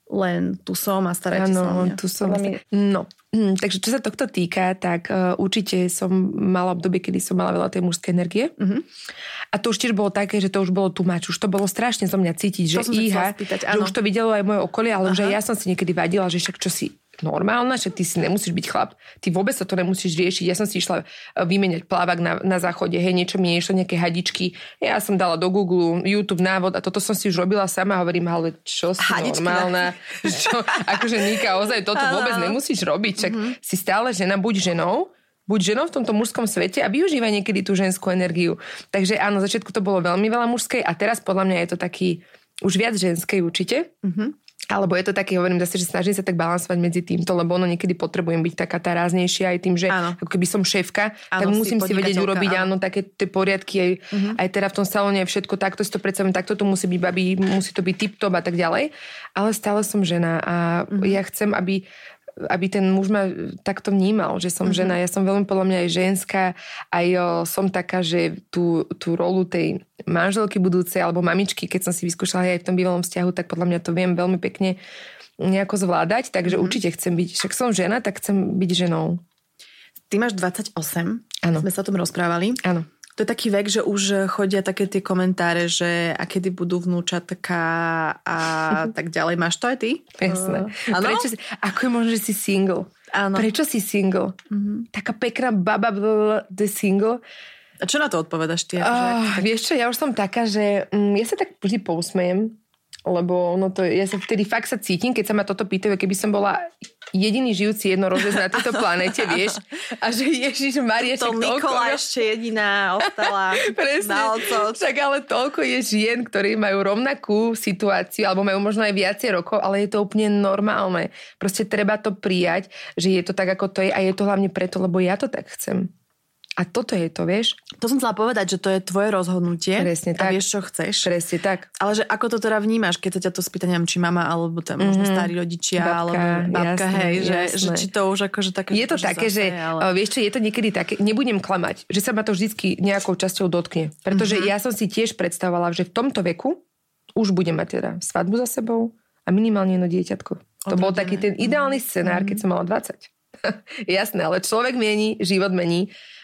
len tu som a starajte sa o mňa. tu som. No, takže čo sa tohto týka, tak uh, určite som mala obdobie, kedy som mala veľa tej mužskej energie. Uh-huh. A to už tiež bolo také, že to už bolo too much. Už to bolo strašne zo mňa cítiť, že íha, spýtať, že už to videlo aj moje okolie, ale Aha. už aj ja som si niekedy vadila, že však čo si normálna, že ty si nemusíš byť chlap, ty vôbec sa to nemusíš riešiť. Ja som si išla vymeniať plávak na, na záchode, hej, niečo mi išlo, nejaké hadičky. Ja som dala do Google, YouTube návod a toto som si už robila sama a hovorím, ale čo si hadičky normálna? Čo, akože Nika, ozaj toto vôbec nemusíš robiť, však mm-hmm. si stále žena, buď ženou, buď ženou v tomto mužskom svete a využívaj niekedy tú ženskú energiu. Takže áno, začiatku to bolo veľmi veľa mužskej a teraz podľa mňa je to taký už viac ženskej určite. Mm-hmm. Alebo je to také, hovorím zase, že snažím sa tak balansovať medzi týmto, lebo ono niekedy potrebujem byť taká tá ráznejšia aj tým, že áno. ako keby som šéfka, áno, tak musím si, si vedieť urobiť áno. áno, také tie poriadky aj, uh-huh. aj teda v tom salóne všetko takto si to predstavím, takto to musí byť babi, musí to byť tip-top a tak ďalej. Ale stále som žena a uh-huh. ja chcem, aby aby ten muž ma takto vnímal, že som mm-hmm. žena. Ja som veľmi podľa mňa aj ženská, aj o, som taká, že tú, tú rolu tej manželky budúcej alebo mamičky, keď som si vyskúšala aj v tom bývalom vzťahu, tak podľa mňa to viem veľmi pekne nejako zvládať, takže mm-hmm. určite chcem byť, však som žena, tak chcem byť ženou. Ty máš dvadsaťosem, áno. sme sa o tom rozprávali. Áno. To je taký vek, že už chodia také tie komentáre, že a kedy budú vnúčatka a tak ďalej. Máš to aj ty? Jasné. Uh, Prečo si, ako je možné, že si single? Áno. Prečo si single? Uh-huh. Taká pekná baba the single. A čo na to odpovedaš ty? Uh, tak... Vieš čo, ja už som taká, že um, ja sa tak vždy pousmejem, lebo ono to, ja sa vtedy fakt sa cítim, keď sa ma toto pýtajú, keby som bola jediný žijúci jednorožec na tejto planete, vieš, a že Ježiš Maria, to Nikola ešte jediná ostala na oco. Však ale toľko je žien, ktorí majú rovnakú situáciu, alebo majú možno aj viacej rokov, ale je to úplne normálne. Proste treba to prijať, že je to tak, ako to je a je to hlavne preto, lebo ja to tak chcem. A toto je to, vieš? To som chcela povedať, že to je tvoje rozhodnutie. Presne tak. A vieš, čo chceš. Presne tak. Ale že ako to teda vnímaš, keď sa ťa to spýta, neviem, či mama, alebo tam možno mm-hmm. starí rodičia, babka, alebo babka, jasné, hej, že, že či to už akože také... Je to také, zase, že ale... vieš čo, je to niekedy také, nebudem klamať, že sa ma to vždycky nejakou časťou dotkne. Pretože mm-hmm. ja som si tiež predstavovala, že v tomto veku už budem mať teda svadbu za sebou a minimálne jedno dieťatko. To Odrodené. Bol taký ten ideálny scenár, mm-hmm. keď som mala dvadsať. Jasné, ale človek mení, život mení.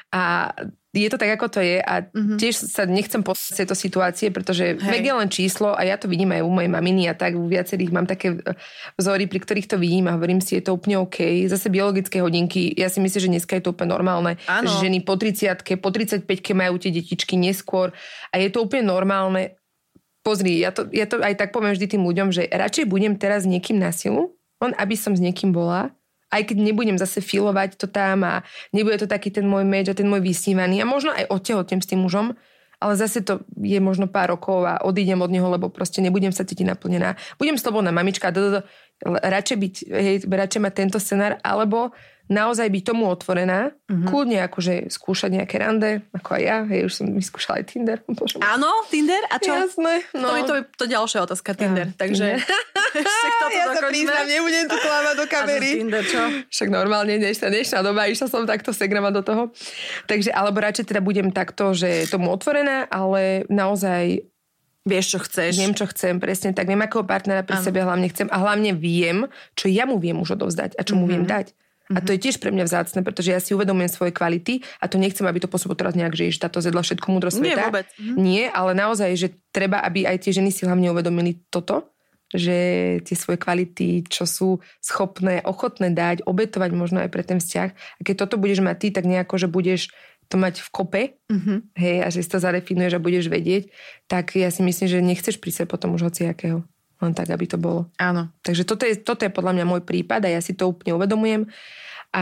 A je to tak, ako to je a mm-hmm. tiež sa nechcem posúť tejto situácie, pretože vek je len číslo a ja to vidím aj u mojej maminy a tak u viacerých mám také vzory, pri ktorých to vidím a hovorím si, je to úplne OK. Zase biologické hodinky, ja si myslím, že dneska je to úplne normálne, ano. Že ženy po tridsiatke, po tridsaťpäťke majú tie detičky neskôr a je to úplne normálne. Pozri, ja to, ja to aj tak poviem vždy tým ľuďom, že radšej budem teraz s niekým na silu, len aby som s niekým bola, aj keď nebudem zase filovať to tam a nebude to taký ten môj meč a ten môj vysnívaný a možno aj odtehotnem s tým mužom, ale zase to je možno pár rokov a odídem od neho, lebo proste nebudem sa cítiť naplnená. Budem slobodná mamička, radšej byť, hej, radšej mať tento scenár, alebo naozaj byť tomu otvorená, mm-hmm. kľudne akože skúšať nejaké rande, ako aj ja, hej, už som vyskúšala aj Tinder. Bože, áno, Tinder? A čo? Jasné. No. To je to, to ďalšia otázka, Tinder. Ja, takže... Tinder. ja sa priznám, nebudem tu klamať do kamery. A Tinder, čo? Však normálne, dnešná, dnešná doba, išla som takto segramať do toho. Takže, alebo radšej teda budem takto, že tomu otvorená, ale naozaj vieš, čo chceš. Viem, čo chcem, presne tak. Viem, akého partnera pri ano. Sebe hlavne chcem a hlavne viem, čo ja mu viem už odovzdať a čo mm-hmm. mu viem dať. A to je tiež pre mňa vzácne, pretože ja si uvedomujem svoje kvality a to nechcem, aby to pôsobilo teraz nejak, že táto zjedla všetko múdro sveta. Nie, vôbec. Mhm. Nie, ale naozaj, že treba, aby aj tie ženy si hlavne uvedomili toto, že tie svoje kvality, čo sú schopné, ochotné dať, obetovať možno aj pre ten vzťah. A keď toto budeš mať ty, tak nejako, že budeš to mať v kope, mm-hmm. hej, a že si to zadefinuješ a budeš vedieť, tak ja si myslím, že nechceš prísať potom už hociakého. Len tak, aby to bolo. Áno. Takže toto je, toto je podľa mňa môj prípad a ja si to úplne uvedomujem. A,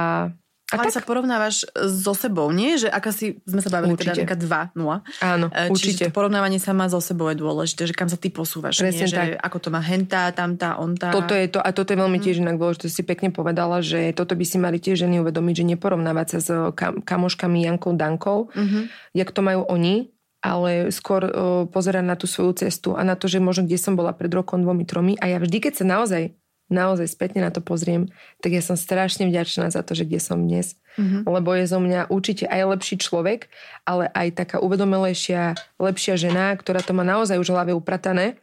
a ale tak... sa porovnávaš so sebou, nie? Že aká si, sme sa bavili určite. Teda dva nula. Áno, Čiže určite. to porovnávanie sa má so sebou je dôležité, že kam sa ty posúvaš. Presne nie? tak. Že ako to má hentá, tamtá, ontá. Toto je to a toto je veľmi tiež inak dôležité. Si pekne povedala, že toto by si mali tiež ženy uvedomiť, že neporovnávať sa s kam, kamoškami Jankou, Dankou, mm-hmm. jak to majú oni, ale skôr uh, pozerať na tú svoju cestu a na to, že možno kde som bola pred rokom, dvomi, tromi a ja vždy, keď sa naozaj, naozaj spätne na to pozriem, tak ja som strašne vďačná za to, že kde som dnes. Mm-hmm. Lebo je zo mňa určite aj lepší človek, ale aj taká uvedomelejšia, lepšia žena, ktorá to má naozaj už v hlave upratané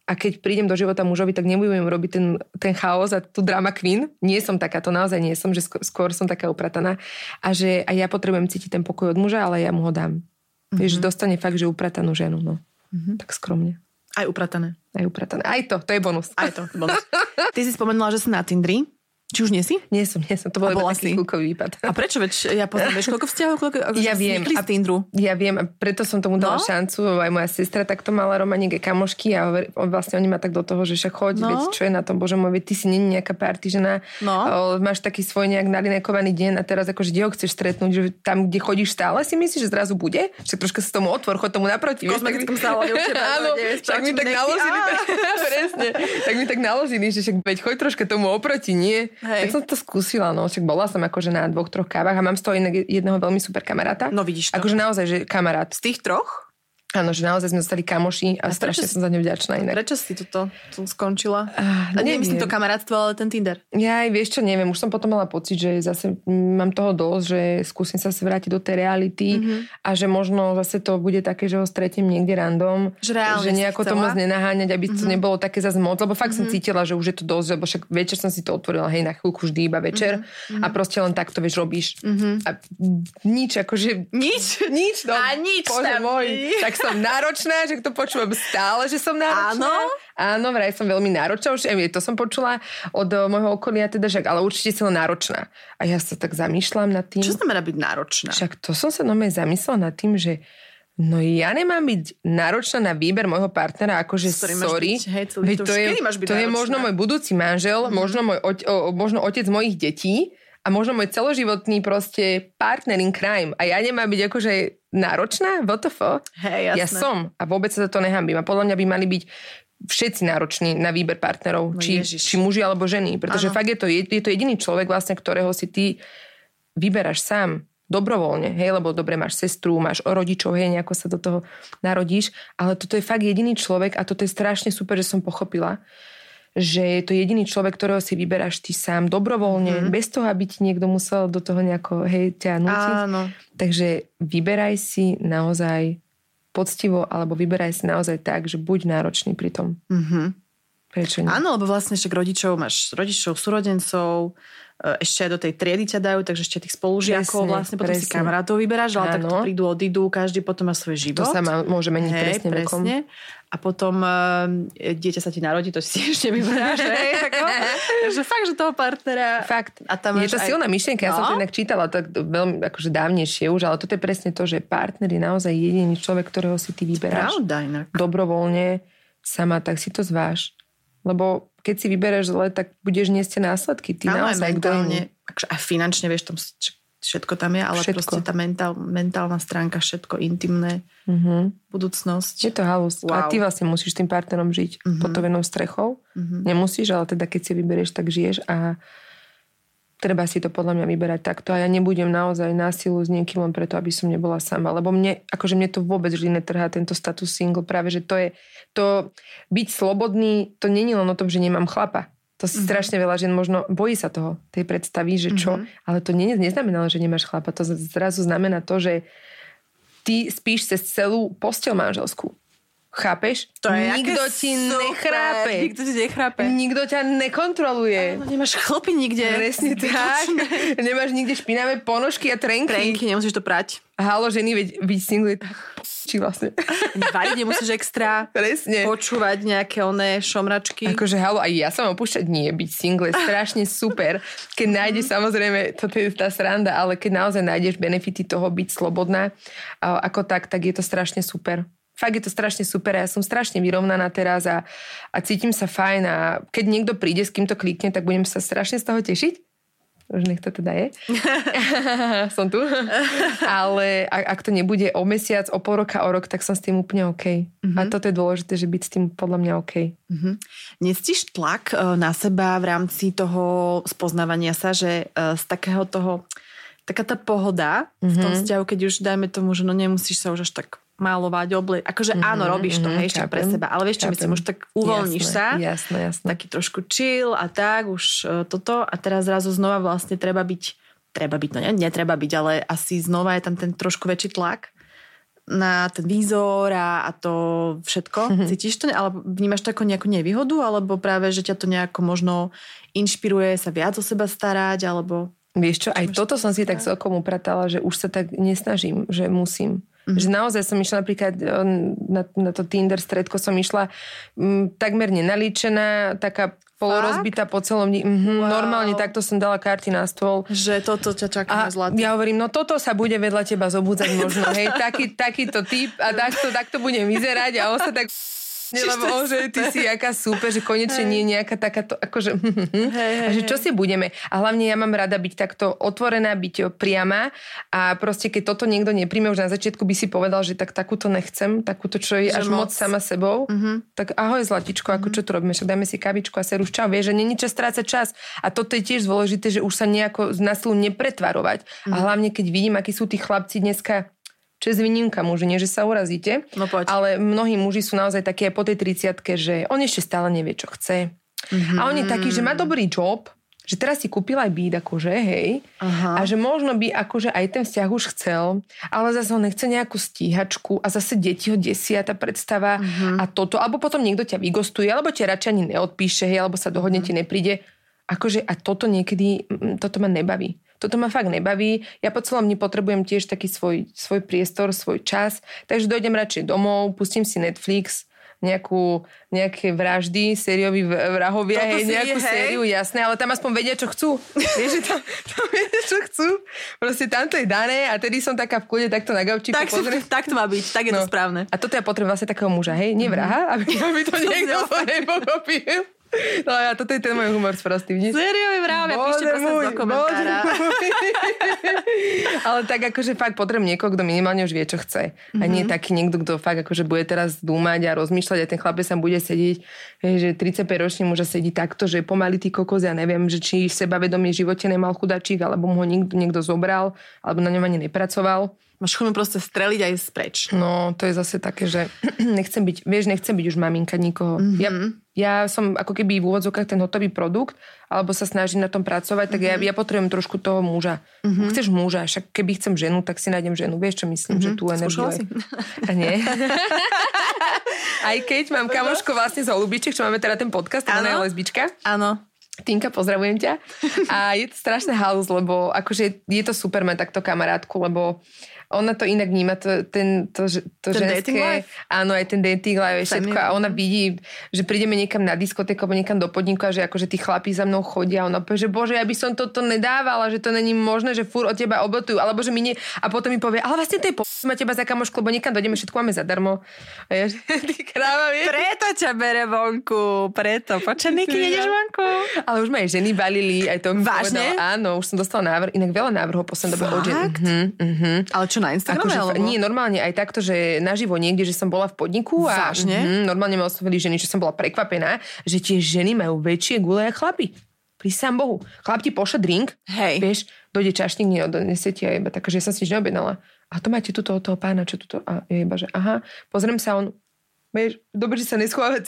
a keď prídem do života mužovi, tak nebudem robiť ten, ten chaos a tú drama queen. Nie som taká, to naozaj nie som, že skôr, skôr som taká uprataná. A že a ja potrebujem cítiť ten pokoj od muža, ale ja mu ho dám. Mm-hmm. Vieš, dostane fakt, že upratanú ženu. No. Mm-hmm. Tak skromne. Aj upratané. Aj upratané. Aj to, to je bonus. Aj to, bonus. Ty si spomenula, že si na Tindri. Či už nie si? Nie som, nie som. To bol iba taký kľúkový výpad. A prečo? Veď ja poznám, vieš, koľko vzťahov, koľko ja viem, z Tindru. Ja viem, a preto som tomu dala no? šancu. Aj moja sestra takto mala, Romaník, aj kamošky a vlastne oni ma tak do toho, že však choď, no? Veď, čo je na tom, bože môj, ty si nie je nejaká party žena, no? Máš taký svoj nejak nalinekovaný deň a teraz akože kde ho chceš stretnúť, že tam, kde chodíš stále, si myslíš, že zrazu bude? Však troška sa tomu otvor, choď tomu naproti. V kozmetickom salóne u teba. Áno, tak mi tak naložili. Presne. Tak mi tak naložili, že však veď choď troška tomu oproti, nie? Tak som to skúsila, no, však bola som akože na dvoch, troch kávach a mám z toho jedného veľmi super kamaráta. No vidíš to. Akože naozaj, že kamarát. Z tých troch? Áno, že naozaj sme zostali kamoši a, a strašne som za ňu vďačná inak. Prečo si toto skončila? Uh, a nie myslím to kamarátstvo, ale ten Tinder. Ja aj vieš čo, neviem, už som potom mala pocit, že zase mám toho dosť, že skúsim sa vrátiť do tej reality mm-hmm. a že možno zase to bude také, že ho stretím niekde random. Že reálne že nejako to moc nenaháňať, aby mm-hmm. to nebolo také zase moc, lebo fakt mm-hmm. som cítila, že už je to dosť, lebo však večer som si to otvorila, hej, na chvíľku vždy iba večer mm-hmm. a proste len takto, vieš, robíš. Mm-hmm. A nič, akože... Nič? Nič, no. A nič Bože môj, tak som náročná, že to počúvam stále, že som náročná. Áno? Áno, vraj som veľmi náročná. Už aj to som počula od môjho okolia, teda, že, ale určite som náročná. A ja sa tak zamýšľam nad tým. Čo znamená byť náročná? Však to som sa normálne zamyslela nad tým, že no ja nemám byť náročná na výber môjho partnera, akože sorry. Byť, hej, to, to je, to je možno môj budúci manžel, mm-hmm. možno, môj, o, možno otec mojich detí a možno môj celoživotný proste partner in crime. A ja nemám byť akože náročná? W T F? Hej, jasné. Ja som. A vôbec sa za to nehambím. A podľa mňa by mali byť všetci nároční na výber partnerov. No, či, či muži alebo ženy. Pretože ano. Fakt je to, je, je to jediný človek, vlastne, ktorého si ty vyberáš sám. Dobrovoľne. Hej, lebo dobre, máš sestru, máš rodičov, hej, nejako sa do toho narodíš. Ale toto je fakt jediný človek a toto je strašne super, že som pochopila, že je to jediný človek, ktorého si vyberáš ty sám dobrovoľne, mm. bez toho, aby ti niekto musel do toho nejako, hej, ťa nútiť. Áno. Takže vyberaj si naozaj poctivo, alebo vyberaj si naozaj tak, že buď náročný pri tom. Mm-hmm. Prečo nie? Áno, lebo vlastne však rodičov, máš rodičov, súrodencov, ešte aj do tej triedy ťa dajú, takže ešte tých spolužiakov presne, vlastne, potom presne. Si kamarátov vyberáš, ale tak to prídu, odídu, každý potom má svoj život. To sa má, môže meniť hej, presne, presne. A potom uh, dieťa sa ti narodí, to si ešte vyberáš, hej, takže fakt, že toho partnera... Fakt. A tam je to aj... silná myšlienka, no? Ja som to inak čítala tak veľmi akože dávnejšie už, ale toto je presne to, že partner je naozaj jediný človek, ktorého si ty vyberáš. Pravda inak. Dobrovoľne, sama, tak si to zváž. Lebo keď si vybereš zle, tak budeš niesť následky. Ty áno, naozaj mentálne, akože aj finančne, vieš, tam všetko tam je, ale všetko. Proste tá mentál, mentálna stránka, všetko intimné, uh-huh. budúcnosť. Je to halus. Wow. A ty vlastne musíš s tým partnerom žiť uh-huh. pod to jednou strechou. Uh-huh. Nemusíš, ale teda keď si vyberieš, tak žiješ a treba si to podľa mňa vyberať takto. A ja nebudem naozaj násilu s niekým len preto, aby som nebola sama. Lebo mne, akože mne to vôbec vždy netrhá tento status single. Práve, že to je to byť slobodný, to nie je len o tom, že nemám chlapa. To si mm-hmm. strašne veľa žien možno bojí sa toho, tej predstavy, že čo. Mm-hmm. Ale to nie, neznamená, že nemáš chlapa. To zrazu znamená to, že ty spíš cez celú posteľ manželskú. Chápeš? To je nikto ti super. nechrápe. Nikto ti nechrápe. Nikto ťa nekontroluje. Áno, nemáš chlpy nikde. Presne tak. Nemáš nikde špinavé ponožky a trenky. Trenky, nemusíš to prať. Halo, ženy, veď byť single je tak či vlastne. Variť nemusíš extra. Presne. Počúvať nejaké oné šomračky. Akože halo, aj ja sa mám opúšťať. Nie, byť single je strašne super. Keď nájdeš, samozrejme, toto je tá sranda, ale keď naozaj nájdeš benefity toho byť slobodná ako tak, tak je to strašne super. Fakt je to strašne super a ja som strašne vyrovnaná teraz a, a cítim sa fajn a keď niekto príde, s kým to klikne, tak budem sa strašne z toho tešiť. Už nech to teda je. Som tu. Ale ak to nebude o mesiac, o pol roka, o rok, tak som s tým úplne OK. Mm-hmm. A toto je dôležité, že byť s tým podľa mňa OK. Mm-hmm. Necítiš tlak na seba v rámci toho spoznávania sa, že z takého toho, taká tá pohoda mm-hmm. v tom vzťahu, keď už dajme tomu, že no nemusíš sa už až tak málovať, obliť. Akože mm-hmm, áno, robíš to, mm-hmm, hej, ešte pre seba. Ale vieš čo, myslím, už tak uvoľníš jasné, sa. Jasné, jasné. Taký trošku chill a tak, už uh, toto. A teraz zrazu znova vlastne treba byť, treba byť, no ne, netreba byť, ale asi znova je tam ten trošku väčší tlak na ten výzor a, a to všetko. Mm-hmm. Cítiš to? Alebo vnímaš to ako nejakú nevýhodu? Alebo práve, že ťa to nejako možno inšpiruje sa viac o seba starať? Alebo... Vieš čo, aj toto som si tak celkom upratala, že už sa tak nesnažím, že musím. Mm-hmm. Že naozaj som išla napríklad na, na to Tinder stredko, som išla m, takmer nenalíčená, taká polorozbitá po celom dni. Mm-hmm, wow. Normálne takto som dala karty na stôl. Že toto ťa čaká na zlatý. Ja hovorím, no toto sa bude vedľa teba zobudzať možno, hej, taký, takýto typ a takto, takto budem vyzerať a on sa tak... Lebo že ty si aká super, že konečne nie je nejaká takáto, akože... Hej, hej, a že čo si budeme? A hlavne ja mám rada byť takto otvorená, byť priama a proste keď toto niekto nepríjme, už na začiatku by si povedal, že tak takúto nechcem, takúto, čo je že až moc sama sebou, uh-huh. tak ahoj zlatičko, ako uh-huh. čo tu robíme? Však dajme si kavičku a seruš, čau, vieš, že není čas strácať čas. A toto je tiež dôležité, že už sa nejako na silu nepretvarovať. Uh-huh. A hlavne keď vidím, akí sú tí chlapci dneska. Čes výnimka muži, nie že sa urazíte, no ale mnohí muži sú naozaj také po tej tridsiatke, že on ešte stále nevie, čo chce. Mm-hmm. A on je taký, že má dobrý job, že teraz si kúpil aj byt, akože, hej, aha. A že možno by akože aj ten vzťah už chcel, ale zase on nechce nejakú stíhačku a zase deti ho desia tá predstava mm-hmm. a toto, alebo potom niekto ťa vygostuje, alebo ťa radšej ani neodpíše, hej, alebo sa dohodne mm-hmm. ti nepríde. Akože a toto niekedy, toto ma nebaví. Toto ma fakt nebaví. Ja po celom dni potrebujem tiež taký svoj, svoj priestor, svoj čas. Takže dojdem radšej domov, pustím si Netflix, nejakú, nejaké vraždy, sériový vrahovia, hej, nejakú je, sériu, hej. Jasné, ale tam aspoň vedia, čo chcú. Vieš, že tam, tam vedia, čo chcú. Proste tam to je dané a tedy som taká v kľude, takto na gaučíku tak, pozriem. Tak to má byť, tak je no. to správne. A toto ja potrebujem vlastne takého muža, hej, nie vraha, aby, aby to niekto nepochopil. No a toto je ten môj humor sprostý. Sériový vrávia, píšte prosím do komentára. Ale tak akože fakt potrebujem niekoho, kto minimálne už vie, čo chce. Mm-hmm. A nie taký niekto, kto fakt akože bude teraz dúmať a rozmýšľať a ten chlapec sa bude sedieť, že tridsaťpäť ročný muž sedí takto, že pomaly tý kokos, ja neviem, že či sebavedomie v živote nemal chudačík, alebo mu ho niekto, niekto zobral, alebo na ňom ani nepracoval. Máš chuť proste streliť aj spreč. No, to je zase také, že nechcem byť, vieš, nechcem byť už maminka nikoho. Mm-hmm. Ja, ja som ako keby v úvodzovkách ten hotový produkt, alebo sa snažím na tom pracovať, tak mm-hmm. ja, ja potrebujem trošku toho muža. Mm-hmm. Chceš muža, však keby chcem ženu, tak si nájdem ženu. Vieš, čo myslím, mm-hmm. že tú energiu... Skúšala si? A nie. Aj keď mám kamošku vlastne z Holubičiek, čo máme teda ten podcast, ona je lesbička. Áno. Tinka, pozdravujem ťa. A je to strašné halus, lebo akože je to super mať takto kamarátku, lebo ona to inak vníma, to, ten, to, to ten ženské, áno, aj ten dating life, všetko. A ona vidí, že prídeme niekam na diskotéku alebo niekam do podniku a že akože tí chlapí za mnou chodia a ona povie, že bože, ja by som toto nedávala, že to není možné, že furt od teba obotujú, alebo že mi nie... A potom mi povie, ale vlastne to je po... ma teba za kamošku, lebo niekam dojdeme, všetko máme zadarmo. A ja, že ty kráva, vieš? Preto ťa bere vonku, preto. Počkaj, Niky, ideš vonku. Ale už ma aj ženy balili, aj to mi vážne? Povedal. Áno, už som dostala návrh, inak veľa návrhov poslednej dobe od žen. Uh-huh, uh-huh. Ale čo na Instagrame? Akože, alebo? Nie, normálne aj takto, že naživo niekde, že som bola v podniku a uh-huh, normálne ma oslovili ženy, že som bola prekvapená, že tie ženy majú väčšie gule ako chlapi. Pri sám Bohu. Chlap ti pošle drink, hej. Vieš, dojde čašník, neodnesie ti a iba tak, že ja som si nič neobjednala. A to máte tuto od toho pána, čo tuto? A je iba, že aha, pozriem sa, on, vieš, dobre, že sa neschovávate.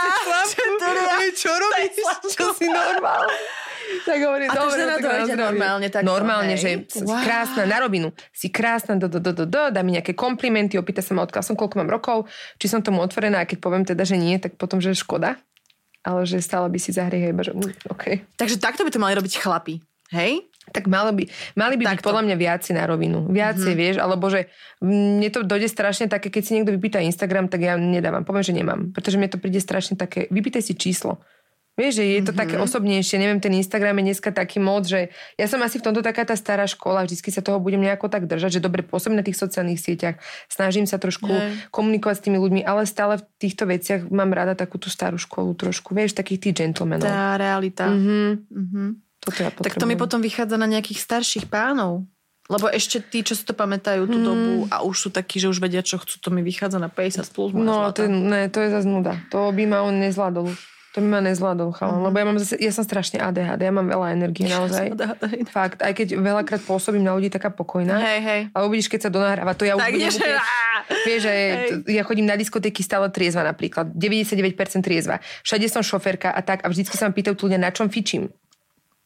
Čo robíš? Čo si normálne? Tak hovorím, a to dobre, žena tak dojde normálne takto. Normálne, hej. že wow. Si krásna na rovinu. Si krásna, do, do, do, do, do, dá mi nejaké komplimenty, opýta sa ma, odkiaľ som, koľko mám rokov, či som tomu otvorená, a keď poviem teda, že nie, tak potom, že škoda. Ale že stále by si zahrie, iba, že mm, OK. Takže takto by to mali robiť chlapi, hej? Tak mali by, mali by byť podľa mňa viaci na rovinu. Viacej, mm-hmm. vieš, alebo že mne to dojde strašne také, keď si niekto vypýta Instagram, tak ja nedávam. Poviem, že nemám. Pretože mne to príde strašne také, vypýtaj si číslo. Vieš, že je to mm-hmm. také osobnejšie. Neviem, ten Instagram je dneska taký moc, že ja som asi v tomto taká tá stará škola, vždycky sa toho budem nejako tak držať, že dobre pôsobím na tých sociálnych sieťach, snažím sa trošku mm. komunikovať s tými ľuďmi, ale stále v týchto veciach mám rada takú tú starú školu trošku, vieš, takých tých gentlemanov. Tá realita. Mm-hmm. Mm-hmm. Toto ja tak to mi potom vychádza na nejakých starších pánov. Lebo ešte tí, čo si to pamätajú tú mm. dobu a už sú takí, že už vedia, čo chcú, to mi vychádza na päťdesiat plus. No, to je, ne, to je zase nuda. To by ma on nezvládol. To by ma nezvládol, chalan. Mm. Lebo ja mám zase, ja som strašne á dé há dé, ja mám veľa energie naozaj. Ja fakt, aj keď veľakrát pôsobím na ľudí taká pokojná. Hej, hej. A uvidíš, keď sa donahráva, to ja už tak budem úplne... Vieš, že ja chodím na diskotéky stále triezva napríklad. deväťdesiatdeväť percent triezva. Všade som šoférka a tak a vždycky sa ma pýtajú ľudia, na čom fičím.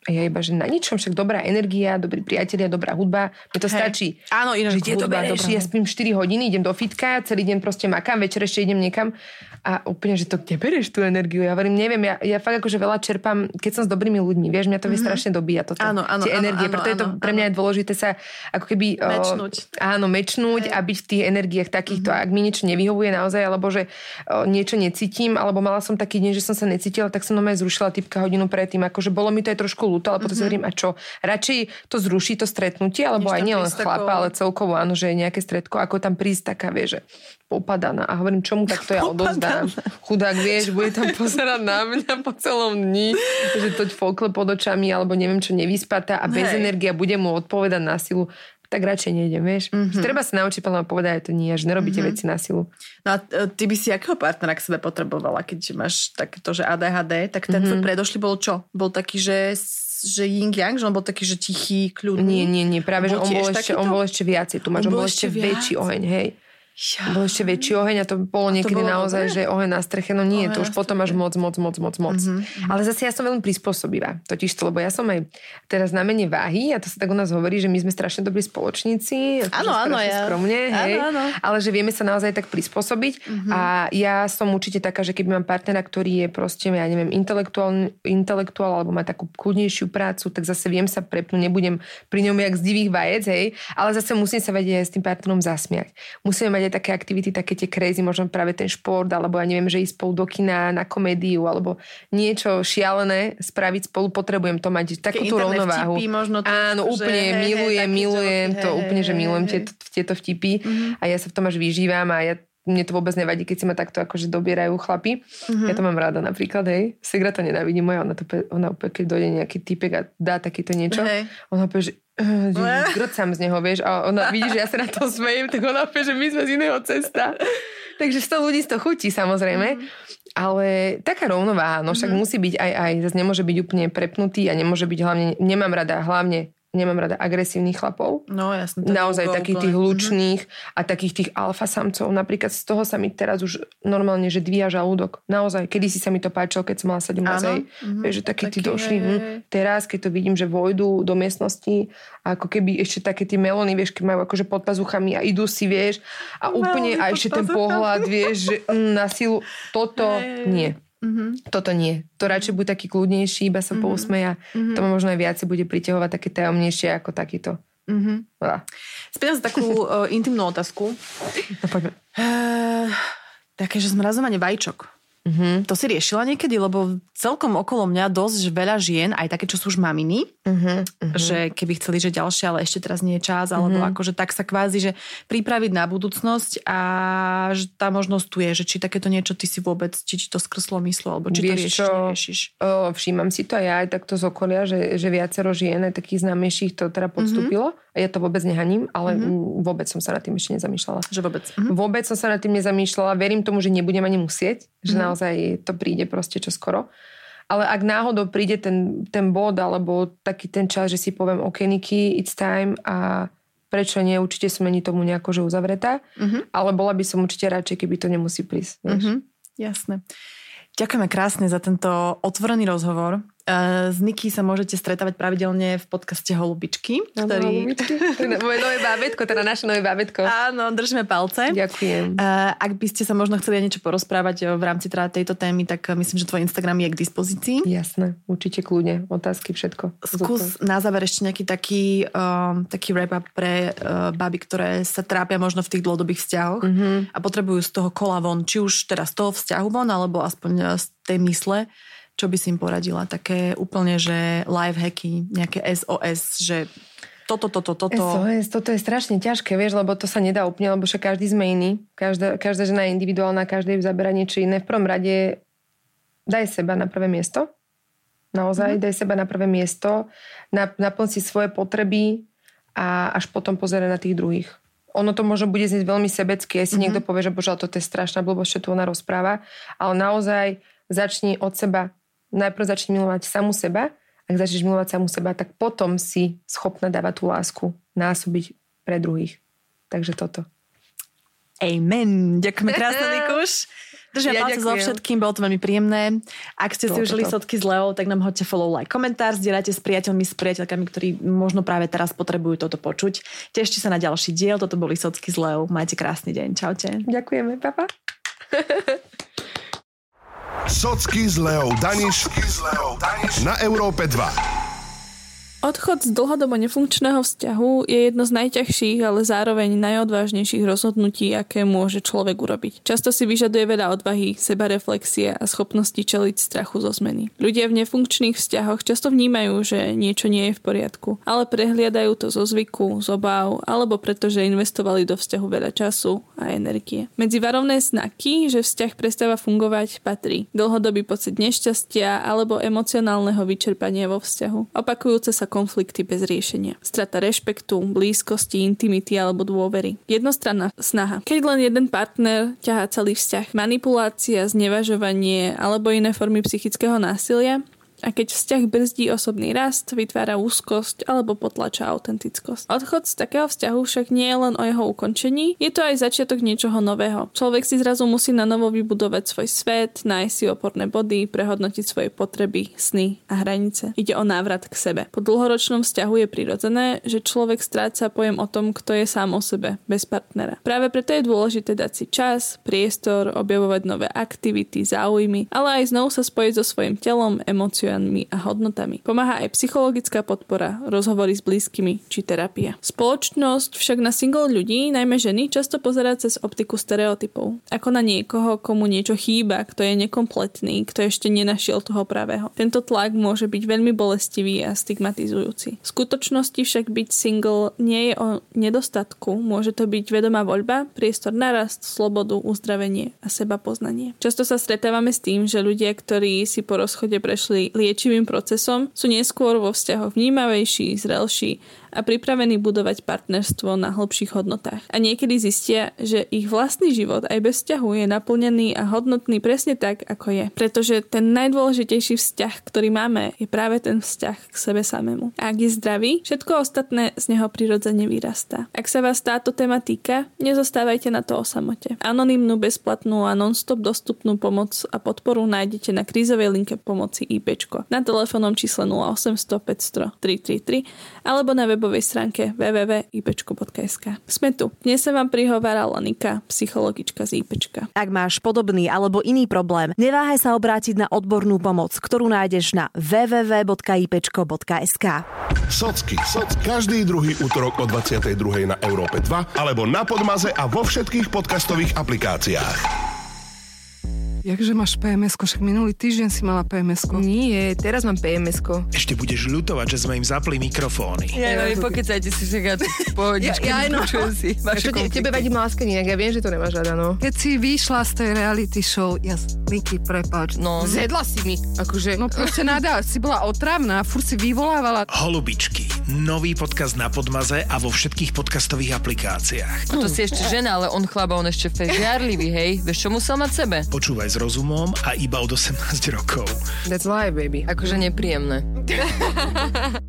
A ja iba, že na ničom, však dobrá energia, dobrí priatelia, dobrá hudba, mi to Hej. stačí. Áno, ináč že to bereš, ja spím štyri hodiny, idem do fitka, celý deň proste makám, večer ešte idem niekam a úplne, že to kde bereš tú energiu? Ja hovorím, neviem, ja, ja fakt akože veľa čerpám, keď som s dobrými ľuďmi, vieš, mňa to vie mm-hmm. strašne dobíja toto. Áno, áno, tie áno, energie, áno, preto je to áno, pre mňa áno. je dôležité sa ako keby... Mečnúť. O, áno, mečnúť a byť v tých energiách takýchto. Mm-hmm. Ak mi niečo nevyhovuje naozaj, alebo že o, niečo necítim, alebo mala som taký deň, že som sa necítila, tak som normálne zrušila typka hodinu predtým. Akože bolo mi to aj trošku ľúto, ale potom mm-hmm. si hovorím, a čo? Radšej to zruší to stretnutie, alebo aj nielen chlapa, ale celkovo áno, že nejaké stretko, ako tam prísť taká, vieš, že popadaná. A hovorím, čomu takto ja odovzdám? Chudák, vieš, bude tam pozerať na mňa po celom dni, že toť fokle pod očami, alebo neviem čo, nevyspatá a bez Hej. energie bude mu odpovedať na silu. Tak radšej nejdem, vieš. Mm-hmm. Treba sa naučiť plne povedať, že to nie, že nerobíte mm-hmm. veci na silu. No a ty by si akého partnera k sebe potrebovala, keď máš takéto, že á dé há dé, tak ten mm-hmm. tvoj predošlý bol čo? Bol taký, že, že yin-yang, že on bol taký, že tichý, kľudný? Nie, nie, nie, práve, že on bol, ešte, takýto? on bol ešte viacej. Tu máš, on, on bol ešte viac? väčší oheň, hej. Ja. Bol ešte väčší oheň a to bolo niekedy bolo naozaj, dobré? Že oheň na streche, no nie, oheň to už potom máš moc, moc, moc, moc, moc. Mm-hmm. Ale zase ja som veľmi prispôsobivá, totiž to, lebo ja som aj teraz na mene váhy a to sa tak u nás hovorí, že my sme strašne dobrí spoločníci, áno, áno, ja. skromne, hej, áno, áno. ale že vieme sa naozaj tak prispôsobiť mm-hmm. a ja som určite taká, že keby mám partnera, ktorý je proste, ja neviem, intelektuál, intelektuál alebo má takú kľudnejšiu prácu, tak zase viem sa prepnúť, nebudem pri ňom jak z divých vajec, hej, ale zase musím sa vedieť aj s tým partnerom zasmiať. Musíme mať aj také aktivity, také tie crazy, možno práve ten šport, alebo ja neviem, že ísť spolu do kina na komédiu, alebo niečo šialené spraviť spolu, potrebujem to mať takúto rovnováhu. Vtipy, možno to, áno, že, úplne hej, milujem, hej, milujem hej, to, hej, úplne, že milujem hej, tieto, tieto vtipy mm-hmm. a ja sa v tom až vyžívam a ja mne to vôbec nevadí, keď si ma takto akože dobierajú chlapi. Mm-hmm. Ja to mám rada napríklad, hej. Segra to nenávidí moja, ona, to, ona úplne, keď dojde nejaký typek a dá takéto niečo, hey. Ona povie, že grocám z neho, vieš, a ona vidí, že ja sa na to smejem, tak ona povie, že my sme z iného cesta. Takže sto ľudí z toho chutí, samozrejme. Mm-hmm. Ale taká rovnováha, no však mm-hmm. musí byť aj aj, zase nemôže byť úplne prepnutý a nemôže byť hlavne, nemám rada hlavne nemám rada agresívnych chlapov. No jasne. Naozaj takých tých hlučných mm-hmm. a takých tých alfa samcov. Napríklad z toho sa mi teraz už normálne, že dvíja žalúdok. Naozaj, kedysi sa mi to páčilo, keď som mala sedemnásť. Mm-hmm. Vieš, že takí tí došli. Hm. Teraz, keď to vidím, že vojdu do miestnosti a ako keby ešte také tí melóny, vieš, keď majú akože pod pazuchami a idú si, vieš, a úplne, a ešte ten pohľad, vieš, že mm, na silu, toto hey. nie. Mm-hmm. Toto nie. To radšej bude taký kľudnejší, iba sa mm-hmm. pousmeja. Mm-hmm. To ma možno aj viacej bude priťahovať také tajomnejšie ako takýto. Mm-hmm. Spýtam sa takú uh, intimnú otázku. No poďme. Uh, také, že zmrazovanie vajíčok. Mm-hmm. To si riešila niekedy? Lebo celkom okolo mňa dosť veľa žien, aj také, čo sú už maminy, mm-hmm. že keby chceli, že ďalšie, ale ešte teraz nie je čas, alebo mm-hmm. akože tak sa kvázi, že pripraviť na budúcnosť a že tá možnosť tu je, že či takéto niečo ty si vôbec, či, či to skrslo myslo, alebo či Vieš to riešiš, čo, neriešiš. O, všímam si to aj ja aj takto z okolia, že, že viacero žien, aj takých známejších to teda podstúpilo. Mm-hmm. Ja to vôbec nehaním, ale mm-hmm. vôbec som sa nad tým ešte nezamýšľala. Že vôbec? Mm-hmm. Vôbec som sa nad tým nezamýšľala. Verím tomu, že nebudem ani musieť, že mm-hmm. naozaj to príde proste čoskoro. Ale ak náhodou príde ten, ten bod alebo taký ten čas, že si poviem OK, Niky, it's time a prečo nie, určite som ani tomu nejako, že uzavretá. Mm-hmm. Ale bola by som určite radšej, keby to nemusí prísť. Mm-hmm. Jasné. Ďakujeme krásne za tento otvorený rozhovor. S Niky sa môžete stretávať pravidelne v podcaste Holubičky. Ktorý... To je moje nové bábätko, teda naše nové bábätko. Áno, držíme palce. Ďakujem. Ak by ste sa možno chceli niečo porozprávať v rámci teda tejto témy, tak myslím, že tvoj Instagram je k dispozícii. Jasné, určite kľudne. Otázky, všetko. Skús na záver ešte nejaký taký, um, taký wrap-up pre uh, baby, ktoré sa trápia možno v tých dlhodobých vzťahoch mm-hmm. a potrebujú z toho kola von, či už teda z toho vzťahu von, alebo aspoň z tej mysle. Čo by si im poradila? Také úplne, že life hacky, nejaké es ó es, že toto, toto, toto. es ó es, toto je strašne ťažké, vieš, lebo to sa nedá úplne, lebo však každý sme iný. Každá, každá žena je individuálna, každý zaberá niečo iné. V prvom rade daj seba na prvé miesto. Naozaj, mm-hmm. daj seba na prvé miesto. Naplň si svoje potreby a až potom pozeraj na tých druhých. Ono to možno bude znieť veľmi sebecky, aj si mm-hmm. niekto povie, že bože, toto je strašná blbosť, čo tu ona rozpráva. Ale naozaj začni od seba. Najprv začni milovať samu seba. Ak začneš milovať samu seba, tak potom si schopná dávať tú lásku, násobiť pre druhých. Takže toto. Amen. Ďakujeme krásne, Nikuš. Držia Ja palce so ďakujem. všetkým, bolo to veľmi príjemné. Ak ste si Bolo to užili top. sotky s Leou, tak nám hoďte follow, like, komentár, zdieľajte s priateľmi, s priateľkami, ktorí možno práve teraz potrebujú toto počuť. Tešte sa na ďalší diel, toto boli sotky s Leou. Majte krásny deň, čaute. Ďakujeme, papa. Socky s Leou Daniš na Európe dva. Odchod z dlhodobo nefunkčného vzťahu je jedno z najťažších, ale zároveň najodvážnejších rozhodnutí, aké môže človek urobiť. Často si vyžaduje veľa odvahy, sebareflexie a schopnosti čeliť strachu zo zmeny. Ľudia v nefunkčných vzťahoch často vnímajú, že niečo nie je v poriadku, ale prehliadajú to zo zvyku, z obáv, alebo pretože investovali do vzťahu veľa času a energie. Medzi varovné znaky, že vzťah prestáva fungovať, patrí dlhodobý pocit nešťastia alebo emocionálneho vyčerpania vo vzťahu, opakujúce sa konflikty bez riešenia, strata rešpektu, blízkosti, intimity alebo dôvery, jednostranná snaha. Keď len jeden partner ťahá celý vzťah, manipulácia, znevažovanie alebo iné formy psychického násilia, a keď vzťah brzdí osobný rast, vytvára úzkosť alebo potlača autentickosť. Odchod z takého vzťahu však nie je len o jeho ukončení, je to aj začiatok niečoho nového. Človek si zrazu musí na novo vybudovať svoj svet, nájsť si oporné body, prehodnotiť svoje potreby, sny a hranice. Ide o návrat k sebe. Po dlhoročnom vzťahu je prirodzené, že človek stráca pojem o tom, kto je sám o sebe, bez partnera. Práve preto je dôležité dať si čas, priestor, objavovať nové aktivity, záujmy, ale aj znovu sa spojiť so svojím telom, emóciami a hodnotami. Pomáha aj psychologická podpora, rozhovory s blízkymi či terapia. Spoločnosť však na single ľudí, najmä ženy, často pozerá cez optiku stereotypov. Ako na niekoho, komu niečo chýba, kto je nekompletný, kto ešte nenašiel toho pravého. Tento tlak môže byť veľmi bolestivý a stigmatizujúci. V skutočnosti však byť single nie je o nedostatku, môže to byť vedomá voľba, priestor na rast, slobodu, uzdravenie a seba poznanie. Často sa stretávame s tým, že ľudia, ktorí si po rozchode prešli liečivým procesom, sú neskôr vo vzťahoch vnímavejší, zrelší a pripravení budovať partnerstvo na hlbších hodnotách. A niekedy zistia, že ich vlastný život aj bez vzťahu je naplnený a hodnotný presne tak, ako je. Pretože ten najdôležitejší vzťah, ktorý máme, je práve ten vzťah k sebe samému. A ak je zdravý, všetko ostatné z neho prirodzene vyrastá. Ak sa vás táto téma týka, nezostávajte na to o samote. Anonymnú, bezplatnú a non-stop dostupnú pomoc a podporu nájdete na krízovej linke pomoci IPčko na telefónnom čísle nula osemsto päťsto tri tri tri alebo na webovej stránke w w w bodka i p č ko bodka es ka. Sme tu. Dnes sa vám prihovárala Nika, psychologička z IPčka. Ak máš podobný alebo iný problém, neváhaj sa obrátiť na odbornú pomoc, ktorú nájdeš na w w w bodka i p č ko bodka es ka. Socky. Socky. Každý druhý útorok o dvadsiatej druhej na Európe dva alebo na Podmaze a vo všetkých podcastových aplikáciách. Jakže máš pé em esko? Však minulý týždeň si mala pé em esko. Nie, teraz mám pé em esko. Ešte budeš ľutovať, že sme im zapli mikrofóny. Ja, no, vy pokecajte si však ja tu pohodičky, Ja, ja, no. počujem si vaše Te, konflikty. tebe vadí láska nejak, ja viem, že to nemáš rada, no. Keď si vyšla z tej reality show, ja Niky, prepáč. No, Zjedla si mi, akože... No proste nadá, si bola otravná, furt si vyvolávala. Holubičky. Nový podcast na Podmaze a vo všetkých podcastových aplikáciách. to si ešte žena, ale on chlaba, on ešte fakt žiarlivý, hej. Vieš, čo musel mať sebe? Počúvaj s rozumom a iba od osemnásť rokov. That's life, baby. Akože nepríjemné.